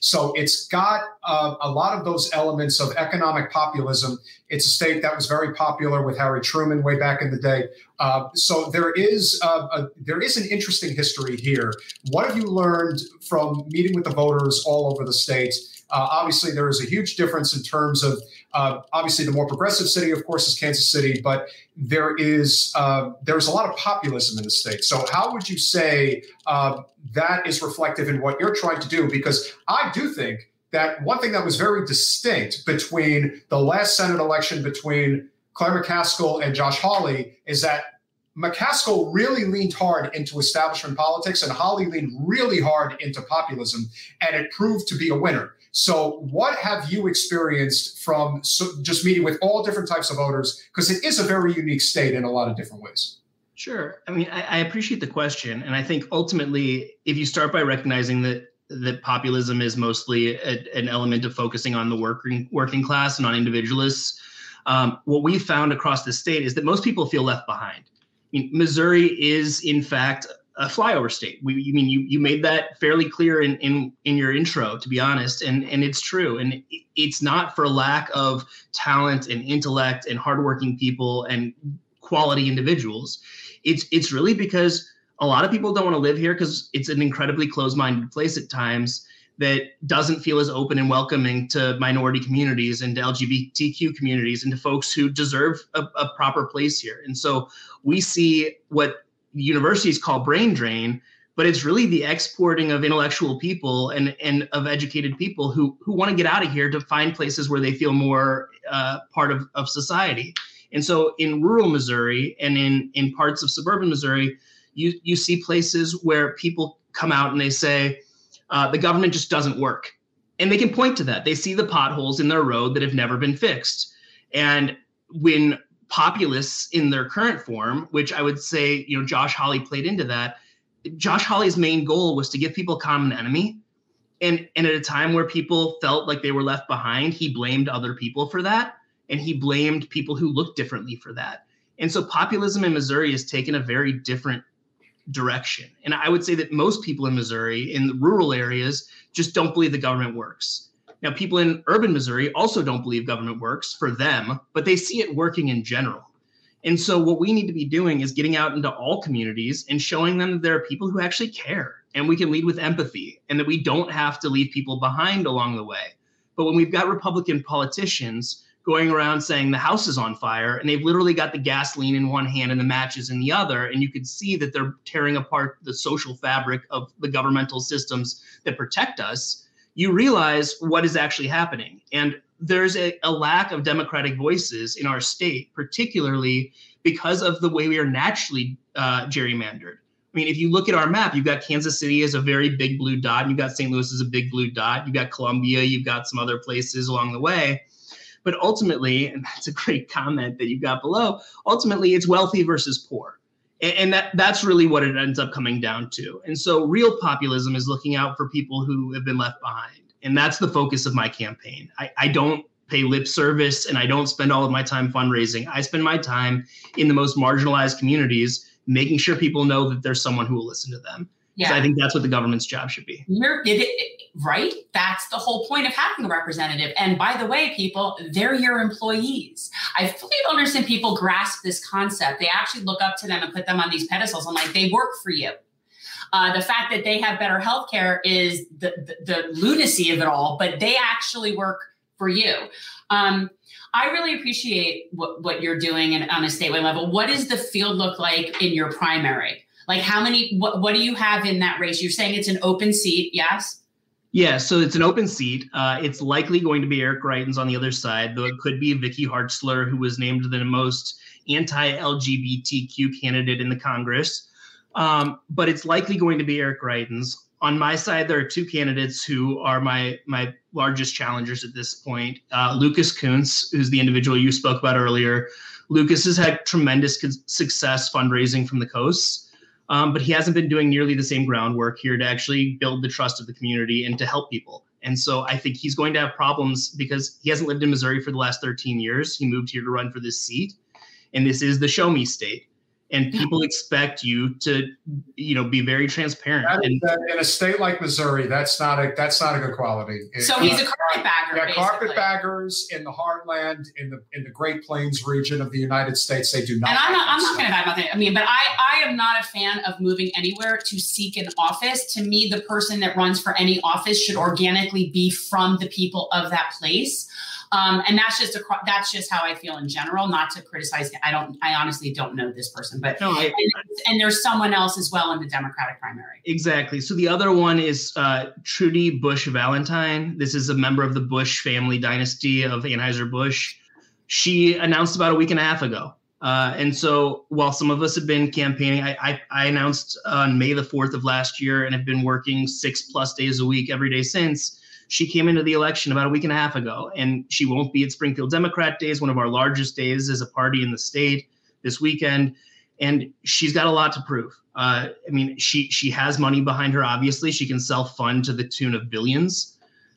So it's got uh, a lot of those elements of economic populism. It's a state that was very popular with Harry Truman way back in the day. Uh, so there is uh, a, there is an interesting history here. What have you learned from meeting with the voters all over the state? Uh, obviously, there is a huge difference in terms of, uh, obviously, the more progressive city, of course, is Kansas City, but there is uh, there's a lot of populism in the state. So how would you say uh, that is reflective in what you're trying to do? Because I do think that one thing that was very distinct between the last Senate election between Claire McCaskill and Josh Hawley is that McCaskill really leaned hard into establishment politics and Hawley leaned really hard into populism, and it proved to be a winner. So what have you experienced from so just meeting with all different types of voters? Because it is a very unique state in a lot of different ways.
Sure. I mean, I, I appreciate the question. And I think ultimately, if you start by recognizing that that populism is mostly a, an element of focusing on the working working class and on individualists, um, what we found across the state is that most people feel left behind. I mean, Missouri is, in fact, a flyover state. We, you mean you you made that fairly clear in, in in your intro, to be honest, and and it's true. And it's not for lack of talent and intellect and hardworking people and quality individuals. It's it's really because a lot of people don't want to live here because it's an incredibly closed-minded place at times that doesn't feel as open and welcoming to minority communities and to L G B T Q communities and to folks who deserve a, a proper place here. And so we see what universities call brain drain, but it's really the exporting of intellectual people and, and of educated people who, who want to get out of here to find places where they feel more uh, part of, of society. And so in rural Missouri and in, in parts of suburban Missouri, you, you see places where people come out and they say, uh, the government just doesn't work. And they can point to that. They see the potholes in their road that have never been fixed. And when populists in their current form, which I would say, you know, Josh Hawley played into that. Josh Hawley's main goal was to give people a common enemy. And, and at a time where people felt like they were left behind, he blamed other people for that. And he blamed people who looked differently for that. And so populism in Missouri has taken a very different direction. And I would say that most people in Missouri, in the rural areas, just don't believe the government works. Now, people in urban Missouri also don't believe government works for them, but they see it working in general. And so what we need to be doing is getting out into all communities and showing them that there are people who actually care, and we can lead with empathy, and that we don't have to leave people behind along the way. But when we've got Republican politicians going around saying the house is on fire, and they've literally got the gasoline in one hand and the matches in the other, and you could see that they're tearing apart the social fabric of the governmental systems that protect us, you realize what is actually happening. And there's a, a lack of democratic voices in our state, particularly because of the way we are naturally uh, gerrymandered. I mean, if you look at our map, you've got Kansas City as a very big blue dot, and you've got Saint Louis as a big blue dot, you've got Columbia, you've got some other places along the way. But ultimately, and that's a great comment that you've got below, ultimately it's wealthy versus poor. And that that's really what it ends up coming down to. And so real populism is looking out for people who have been left behind. And that's the focus of my campaign. I, I don't pay lip service and I don't spend all of my time fundraising. I spend my time in the most marginalized communities, making sure people know that there's someone who will listen to them. Yeah. So I think that's what the government's job should be.
You're, it, it, right? That's the whole point of having a representative. And by the way, people, they're your employees. I fully don't understand people grasp this concept. They actually look up to them and put them on these pedestals. I'm like, they work for you. Uh, the fact that they have better healthcare is the, the, the lunacy of it all, but they actually work for you. Um, I really appreciate what, what you're doing in, on a statewide level. What does the field look like in your primary? Like how many, what, what do you have in that race? You're saying it's an open seat, yes?
Yeah, so it's an open seat. Uh, it's likely going to be Eric Greitens on the other side, though it could be Vicky Hartzler, who was named the most anti-L G B T Q candidate in the Congress. Um, but it's likely going to be Eric Greitens. On my side, there are two candidates who are my my largest challengers at this point. Uh, Lucas Kunce, who's the individual you spoke about earlier. Lucas has had tremendous success fundraising from the coasts. Um, but he hasn't been doing nearly the same groundwork here to actually build the trust of the community and to help people. And so I think he's going to have problems because he hasn't lived in Missouri for the last thirteen years. He moved here to run for this seat. And this is the show me state. and people expect you to, you know, be very transparent.
That is,
and,
uh, in a state like Missouri, that's not a that's not a good quality.
So
It-
he's
uh,
a carpetbagger.
Yeah,
basically.
carpetbaggers in the heartland, in the in the Great Plains region of the United States, they do not.
And I'm not,
like
I'm not
that
going to bad about that. I mean, but I, I am not a fan of moving anywhere to seek an office. To me, the person that runs for any office should organically be from the people of that place. Um, and that's just a, that's just how I feel in general, not to criticize. I don't, I honestly don't know this person, but
no, I,
and, and there's someone else as well in the Democratic primary.
Exactly. So the other one is uh, Trudy Bush Valentine. This is a member of the Bush family dynasty of Anheuser-Busch. She announced about a week and a half ago. Uh, and so while some of us have been campaigning, I, I, I announced on May the fourth of last year and have been working six plus days a week every day since. She came into the election about a week and a half ago, and she won't be at Springfield Democrat Days, one of our largest days as a party in the state this weekend. And she's got a lot to prove. Uh, I mean, she she has money behind her, obviously. She can self-fund to the tune of billions.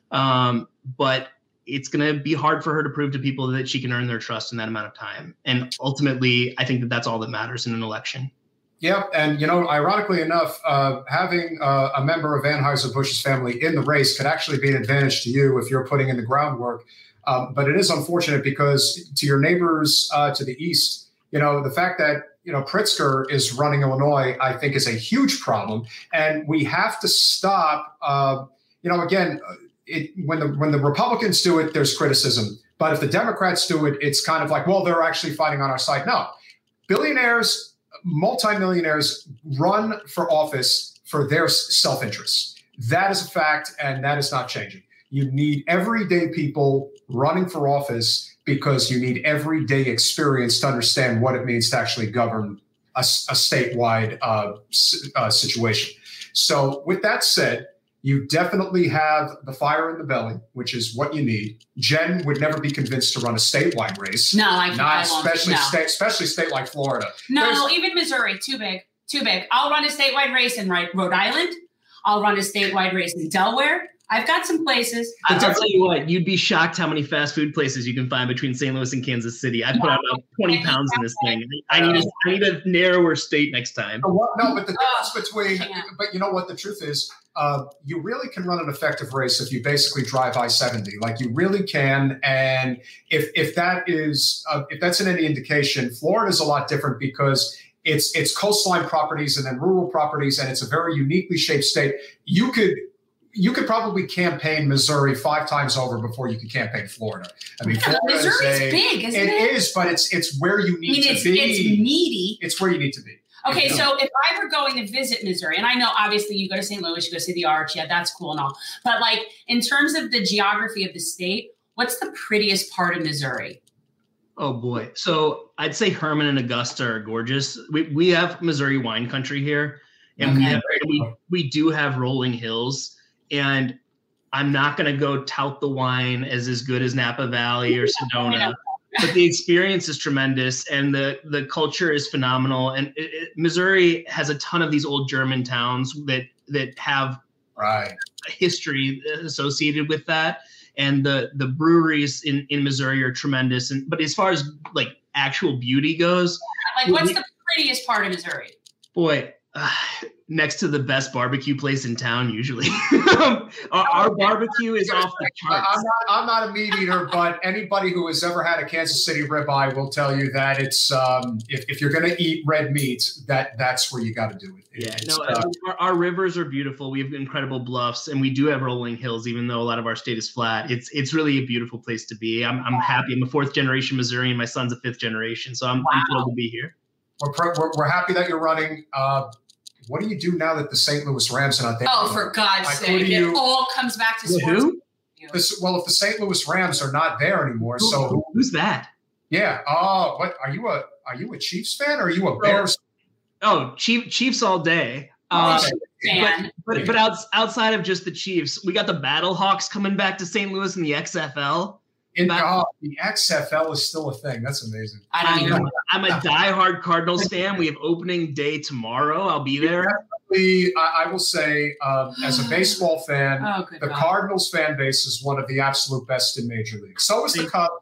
Um, but it's going to be hard for her to prove to people that she can earn their trust in that amount of time. And ultimately, I think that that's all that matters in an election.
Yeah, and you know, ironically enough, uh, having uh, a member of Anheuser-Busch's family in the race could actually be an advantage to you if you're putting in the groundwork. Um, but it is unfortunate because to your neighbors uh, to the east, you know, the fact that, you know, Pritzker is running Illinois, I think is a huge problem. And we have to stop, uh, you know, again, it, when the when the Republicans do it, there's criticism. But if the Democrats do it, it's kind of like, well, they're actually fighting on our side. No, billionaires, multimillionaires run for office for their self-interest. That is a fact, and that is not changing. You need everyday people running for office because you need everyday experience to understand what it means to actually govern a, a statewide uh, uh, situation. So with that said, you definitely have the fire in the belly, which is what you need. Jen would never be convinced to run a statewide race.
No, I can't.
Not
I won't.
especially
No.
state, especially state like Florida.
No,
There's-
even Missouri, too big, too big. I'll run a statewide race in Rhode Island. I'll run a statewide race in Delaware. I've got some places.
I'll tell you what, you'd be shocked how many fast food places you can find between Saint Louis and Kansas City. I put on about twenty pounds in this thing. I need a, I need a narrower state next time.
No, but the difference
Oh,
between,
can't.
but you know what the truth is, uh, you really can run an effective race if you basically drive I seventy. Like you really can, and if if that is uh, if that's in any indication, Florida's a lot different because it's it's coastline properties and then rural properties, and it's a very uniquely shaped state. You could. You could probably campaign Missouri five times over before you could campaign Florida. I mean,
Yeah,
Florida
Missouri's
is a,
big, isn't
it?
it?
It is, but it's it's where you
I
need
mean,
to
it's,
be.
it's meaty.
It's where you need to be.
Okay,
You know?
so if I were going to visit Missouri, and I know obviously you go to Saint Louis, you go see the Arch, yeah, that's cool and all. But like in terms of the geography of the state, what's the prettiest part of Missouri?
Oh boy. So I'd say Herman and Augusta are gorgeous. We we have Missouri wine country here, and we,
Okay.
have, we we do have rolling hills. And I'm not going to go tout the wine as as good as Napa Valley or Sedona, but the experience is tremendous and the the culture is phenomenal. And it, it, Missouri has a ton of these old German towns that that have
Right.
a history associated with that. And the the breweries in, in Missouri are tremendous. And but as far as like actual beauty goes,
Like, what's the prettiest part of Missouri?
boy, uh, next to the best barbecue place in town, usually. our, our barbecue is off the charts.
I'm not, I'm not a meat eater, but anybody who has ever had a Kansas City ribeye will tell you that it's um, if, if you're going to eat red meat, that that's where you got to do it.
Yeah,
It's,
no,
uh,
our, our rivers are beautiful. We have incredible bluffs, and we do have rolling hills, even though a lot of our state is flat. It's it's really a beautiful place to be. I'm I'm happy. I'm a fourth generation Missourian. My son's a fifth generation, so I'm,
Wow.
I'm thrilled to be here.
we're, pro- we're we're happy that you're running. Uh, what do you do now that the Saint Louis Rams are not there?
Oh, for God's
Like,
sake.
who do you-
It all comes back to
Who?
sports.
This, well, if the Saint Louis Rams are not there anymore, so
Who- who's that?
yeah. Oh, what are you a are you a Chiefs fan or are you a Bears?
Oh, Chief, Chiefs all day. Uh,
Okay.
Fan.
But but outs, outside of just the Chiefs, we got the Battlehawks coming back to Saint Louis in the X F L.
In,
Back-
oh, the X F L is still a thing. That's amazing.
I don't
I'm,
even
I'm a diehard Cardinals fan. We have opening day tomorrow. I'll be there.
The, I, I will say, um, as a baseball fan,
Oh, good
the
God.
Cardinals fan base is one of the absolute best in Major League. So is the Cubs,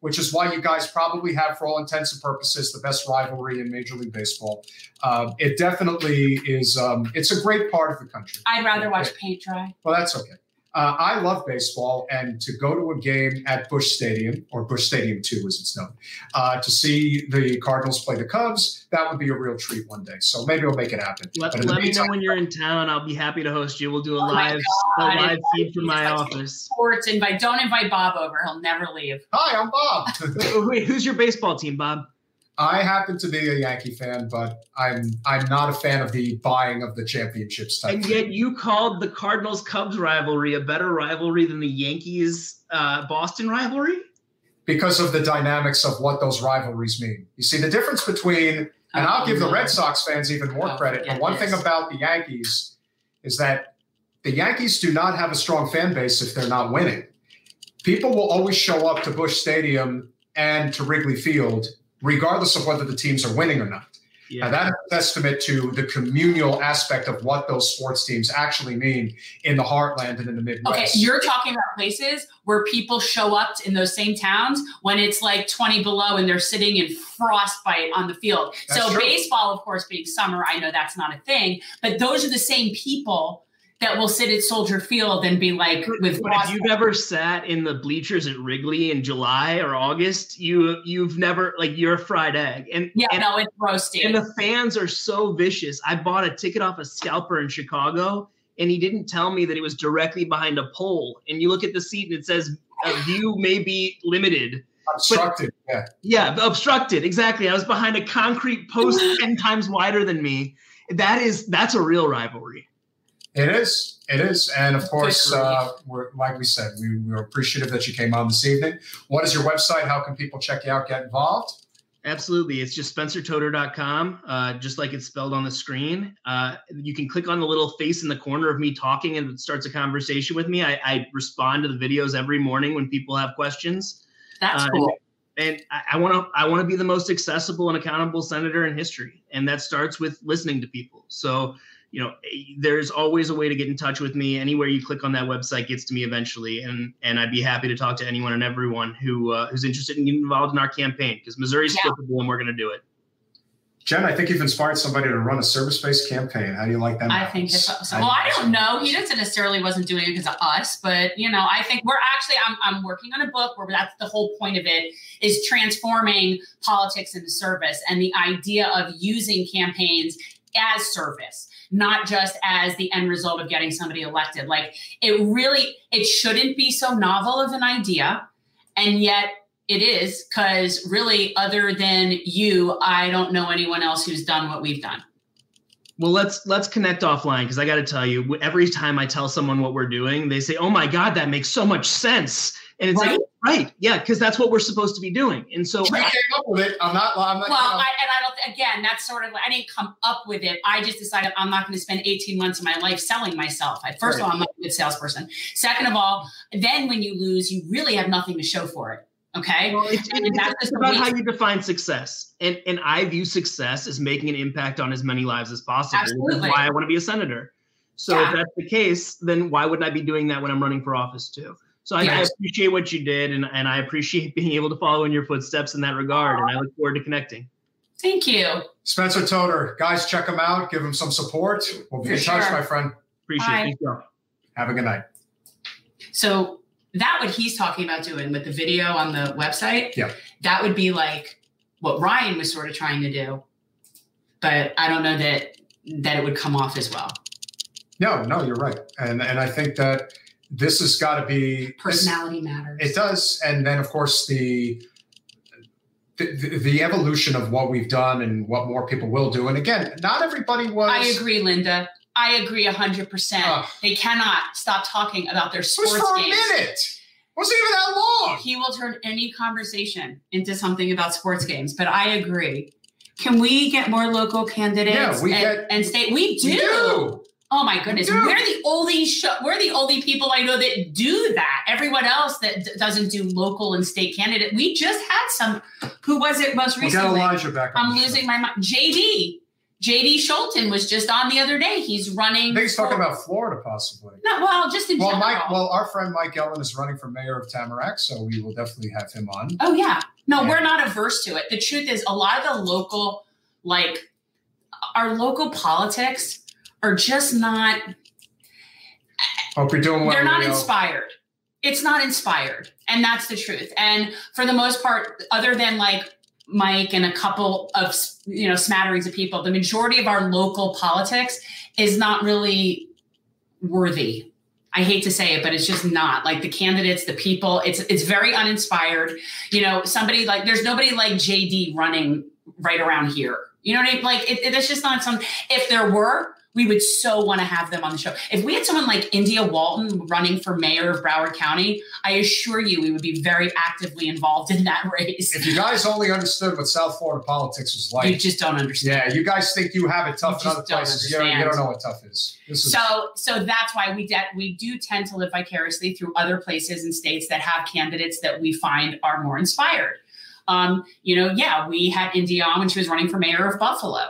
which is why you guys probably have, for all intents and purposes, the best rivalry in Major League Baseball. Uh, it definitely is. Um, it's a great part of the country.
I'd rather watch paint dry.
Well, that's okay. Uh, I love baseball, and to go to a game at Busch Stadium, or Busch Stadium two as it's known, uh, to see the Cardinals play the Cubs, that would be a real treat one day. So maybe we'll make it happen.
Let, let me know when you're in town. I'll be happy to host you. We'll do a
oh
live, a live feed from my
like
office.
Sports invite. Don't invite Bob over. He'll never leave.
Hi, I'm Bob.
Wait, who's your baseball team, Bob?
I happen to be a Yankee fan, but I'm I'm not a fan of the buying of the championships type.
And yet you called the Cardinals-Cubs rivalry a better rivalry than the Yankees-Boston uh, rivalry? Because
of the dynamics of what those rivalries mean. You see, the difference between, and oh, I'll give the Red Sox fans even more oh, credit, the one this. thing about the Yankees is that the Yankees do not have a strong fan base if they're not winning. People will always show up to Busch Stadium and to Wrigley Field regardless of whether the teams are winning or not. Yeah. Now, that is a testament to the communal aspect of what those sports teams actually mean in the heartland and in the Midwest.
Okay, you're talking about places where people show up in those same towns when it's like twenty below and they're sitting in frostbite on the field. That's so true. Baseball, of course, being summer, I know that's not a thing, but those are the same people that will sit at Soldier Field and be like with.
But if you've ever sat in the bleachers at Wrigley in July or August, you you've never like you're a fried egg. And
yeah,
and,
no, it's roasting.
And the fans are so vicious. I bought a ticket off a scalper in Chicago, and he didn't tell me that it was directly behind a pole. And you look at the seat, and it says a view may be limited.
Obstructed,
but, yeah. Yeah, obstructed. Exactly. I was behind a concrete post ten times wider than me. That is that's a real rivalry.
It is. It is. And of course, uh, we're, like we said, we, we're appreciative that you came on this evening. What is your website? How can people check you out, get involved?
Absolutely. It's just spencer toder dot com, uh, just like it's spelled on the screen. Uh, you can click on the little face in the corner of me talking and it starts a conversation with me. I, I respond to the videos every morning when people have questions.
That's uh, cool.
And I want to I want to be the most accessible and accountable senator in history. And that starts with listening to people. So, you know, there's always a way to get in touch with me. Anywhere you click on that website gets to me eventually. And and I'd be happy to talk to anyone and everyone who uh, who's interested in getting involved in our campaign, because Missouri's
yeah.
flippable and we're going to do it.
Jen, I think you've inspired somebody to run a service-based campaign. How do you like that?
I think it's awesome. Well, I don't know. He doesn't necessarily wasn't doing it because of us, but you know, I think we're actually, I'm, I'm working on a book where that's the whole point of it, is transforming politics into service, and the idea of using campaigns as service, not just as the end result of getting somebody elected. Like it really, it shouldn't be so novel of an idea. And yet it is, because really, other than you, I don't know anyone else who's done what we've done.
Well, let's let's connect offline, because I got to tell you, every time I tell someone what we're doing, they say, "Oh my God, that makes so much sense." And it's right? like, right, yeah, because that's what we're supposed to be doing. And so
I came up with it. I'm not. I'm not
well, I, and I don't. Again, that's sort of. I didn't come up with it. I just decided I'm not going to spend eighteen months of my life selling myself. First right. of all, I'm not a good salesperson. Second of all, then when you lose, you really have nothing to show for it. Okay.
Well, it's, it's, that's it's about how you define success. And and I view success as making an impact on as many lives as possible.
Absolutely.
That's why I want to be a senator. So yeah. if that's the case, then why wouldn't I be doing that when I'm running for office too? So I, yes. I appreciate what you did, and, and I appreciate being able to follow in your footsteps in that regard. And I look forward to connecting.
Thank you.
Spencer Toder. Guys, check him out. Give him some support. We'll be for in sure. touch, my friend.
Appreciate
Bye.
it. Thank you.
Have a good night.
So that what he's talking about doing with the video on the website,
yeah, that
would be like what Ryan was sort of trying to do. But I don't know that that it would come off as well.
No, no, you're right. And and I think that this has got to be
personality this, matters.
It does. And then of course the, the the evolution of what we've done and what more people will do. And again, not everybody was.
I agree, Linda. I agree a hundred percent. They cannot stop talking about their sports games.
It was for a minute. It wasn't even that long.
He will turn any conversation into something about sports games, but I agree. Can we get more local candidates?
Yeah, we
and,
get
and state. We do.
We do.
Oh my goodness, we're the only show, we're the only people I know that do that. Everyone else that d- doesn't do local and state candidate. We just had some. Who was it most recently?
We got Elijah back.
I'm losing show. my mind. J D. J D Scholten was just on the other day. He's running.
I think he's
for,
talking about Florida, possibly.
No, well, just in
well,
general.
Mike, well, our friend Mike Ellen is running for mayor of Tamarack, so we will definitely have him on.
Oh, yeah. No,
yeah.
we're not averse to it. The truth is, a lot of the local, like, our local politics are just not.
Hope you're doing well.
They're not
Leo.
inspired. It's not inspired. And that's the truth. And for the most part, other than like Mike and a couple of, you know, smatterings of people, the majority of our local politics is not really worthy. I hate to say it, but it's just not. Like the candidates, the people, it's it's very uninspired. You know, somebody like, there's nobody like J D running right around here. You know what I mean? Like it, it, it's just not some, if there were, we would so want to have them on the show. If we had someone like India Walton running for mayor of Broward County, I assure you we would be very actively involved in that race.
If you guys only understood what South Florida politics was like.
You just don't understand.
Yeah, you guys think you have it tough
You
in other
just don't
places. You don't, you
understand.
don't know what tough is. This is
So, so that's why we de- we do tend to live vicariously through other places and states that have candidates that we find are more inspired. Um, you know, yeah, we had India on when she was running for mayor of Buffalo.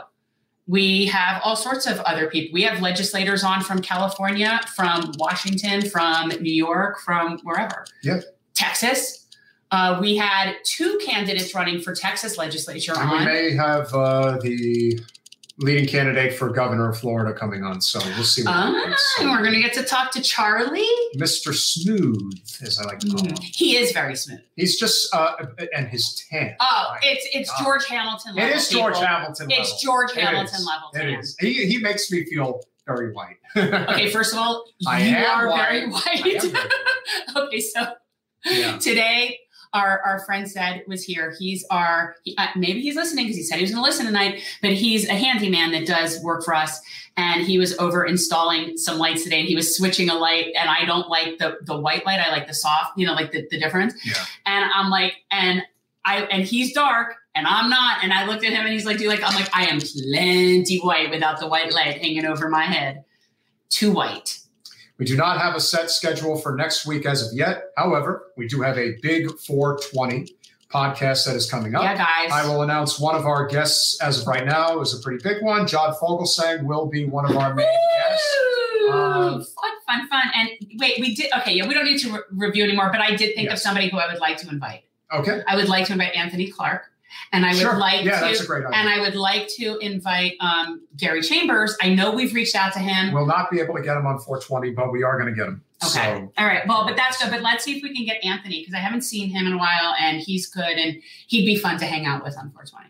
We have all sorts of other people. We have legislators on from California, from Washington, from New York, from wherever.
Yep.
Texas. Uh, we had two candidates running for Texas legislature
and we
on.
may have uh, the leading candidate for governor of Florida coming on, so we'll see what
Ah,
happens.
and we're going to get to talk to Charlie.
Mister Smooth, as I like to call him.
Mm, he is very smooth.
He's just, uh, and his tan.
Oh,
My
it's it's
God.
George Hamilton level.
It is George
people.
Hamilton level.
It's George
It
Hamilton
is.
level.
It
tan.
is. He, he makes me feel very white.
Okay, first of all, you
I am
are
white.
very
I
white.
am very
Okay, so
Yeah.
today our our friend said was here. He's our he, uh, maybe he's listening because he said he was going to listen tonight. But he's a handyman that does work for us, and he was over installing some lights today. And he was switching a light, and I don't like the the white light. I like the soft, you know, like the the difference.
Yeah.
And I'm like, and I and he's dark. And I'm not. And I looked at him and he's like, do you like, I'm like, I am plenty white without the white light hanging over my head. Too white.
We do not have a set schedule for next week as of yet. However, we do have a big four twenty podcast that is coming up.
Yeah, guys.
I will announce one of our guests as of right now is a pretty big one. John Fogelsang will be one of our main guests.
Woo!
Um,
fun, fun, fun. And wait, we did, okay, yeah, we don't need to re- review anymore, but I did think of
Yes.
somebody who I would like to invite.
Okay.
I would like to invite Anthony Clark. And I would
Sure.
like
Yeah,
to,
that's a great idea.
and I would like to invite um, Gary Chambers. I know we've reached out to him.
We'll not be able to get him on four twenty, but we are going to get him.
Okay.
So,
All right. Well, but that's good. But let's see if we can get Anthony because I haven't seen him in a while and he's good and he'd be fun to hang out with on four twenty.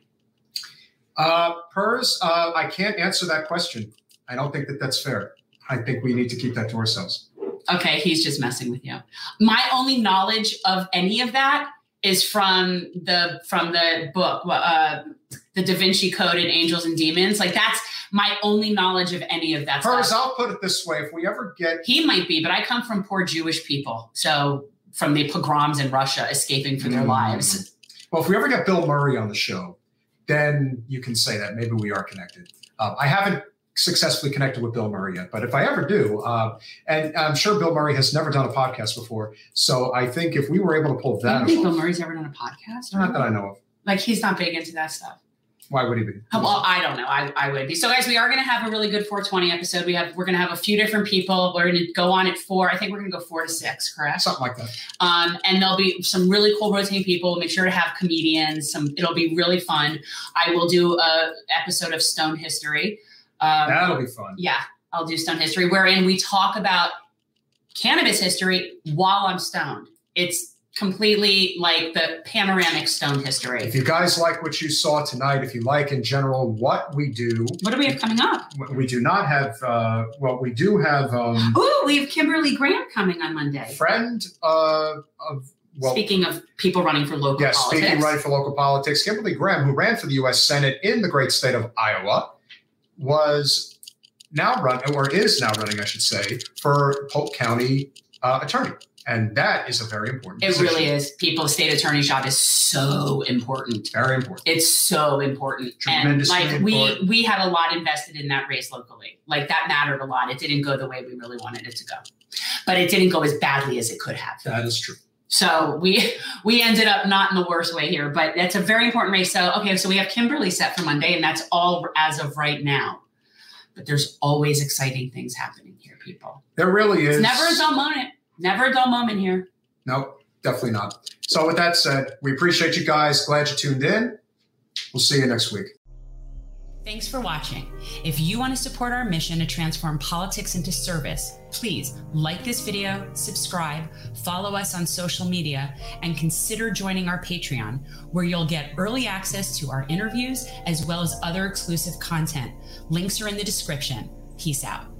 uh, Pers, uh, I can't answer that question. I don't think that that's fair. I think we need to keep that to ourselves.
Okay. He's just messing with you. My only knowledge of any of that is from the from the book, uh, the Da Vinci Code and Angels and Demons. Like that's my only knowledge of any of that
Pers,
stuff.
I'll put it this way. If we ever get
He might be, but I come from poor Jewish people. So from the pogroms in Russia escaping for their
Mm.
lives.
Well, if we ever get Bill Murray on the show, then you can say that maybe we are connected. Um, I haven't successfully connected with Bill Murray yet, but if I ever do, uh, and I'm sure Bill Murray has never done a podcast before, so I think if we were able to pull
You
that
don't think Bill
off,
Murray's ever done a podcast?
not that I know of.
Like he's not big into that stuff.
Why would he be?
Oh, well, I don't know. I, I would be. So, guys, we are going to have a really good four twenty episode. We have we're going to have a few different people. We're going to go on at four. I think we're going to go four to six, correct?
Something like that.
Um, and there'll be some really cool rotating people. We'll make sure to have comedians. Some it'll be really fun. I will do a episode of Stone History. Um,
That'll be fun.
yeah, I'll do Stone History, wherein we talk about cannabis history while I'm stoned. It's completely like the panoramic stone history.
If you guys like what you saw tonight, if you like in general what we do,
What do we have coming up?
we do not have, uh, well, we do have um,
Ooh, we have Kimberly Grant coming on Monday.
friend uh, of, well,
Speaking of people running for local
yes,
politics.
speaking running for local politics, Kimberly Graham, who ran for the U S Senate in the great state of Iowa, was now running, or is now running, I should say, for Polk County uh, attorney. And that is a very important
It
position.
really is. People, state attorney's job is so important.
Very important.
It's so important. And
Tremendously
like we
important.
we had a lot invested in that race locally. Like that mattered a lot. It didn't go the way we really wanted it to go. But it didn't go as badly as it could have.
That is true.
So we we ended up not in the worst way here, but that's a very important race. So, okay, so we have Kimberly set for Monday, and that's all as of right now. But there's always exciting things happening here, people.
There really is.
It's never a dull moment. Never a dull moment here.
Nope, definitely not. So with that said, we appreciate you guys. Glad you tuned in. We'll see you next week.
Thanks for watching. If you want to support our mission to transform politics into service, please like this video, subscribe, follow us on social media, and consider joining our Patreon, where you'll get early access to our interviews as well as other exclusive content. Links are in the description. Peace out.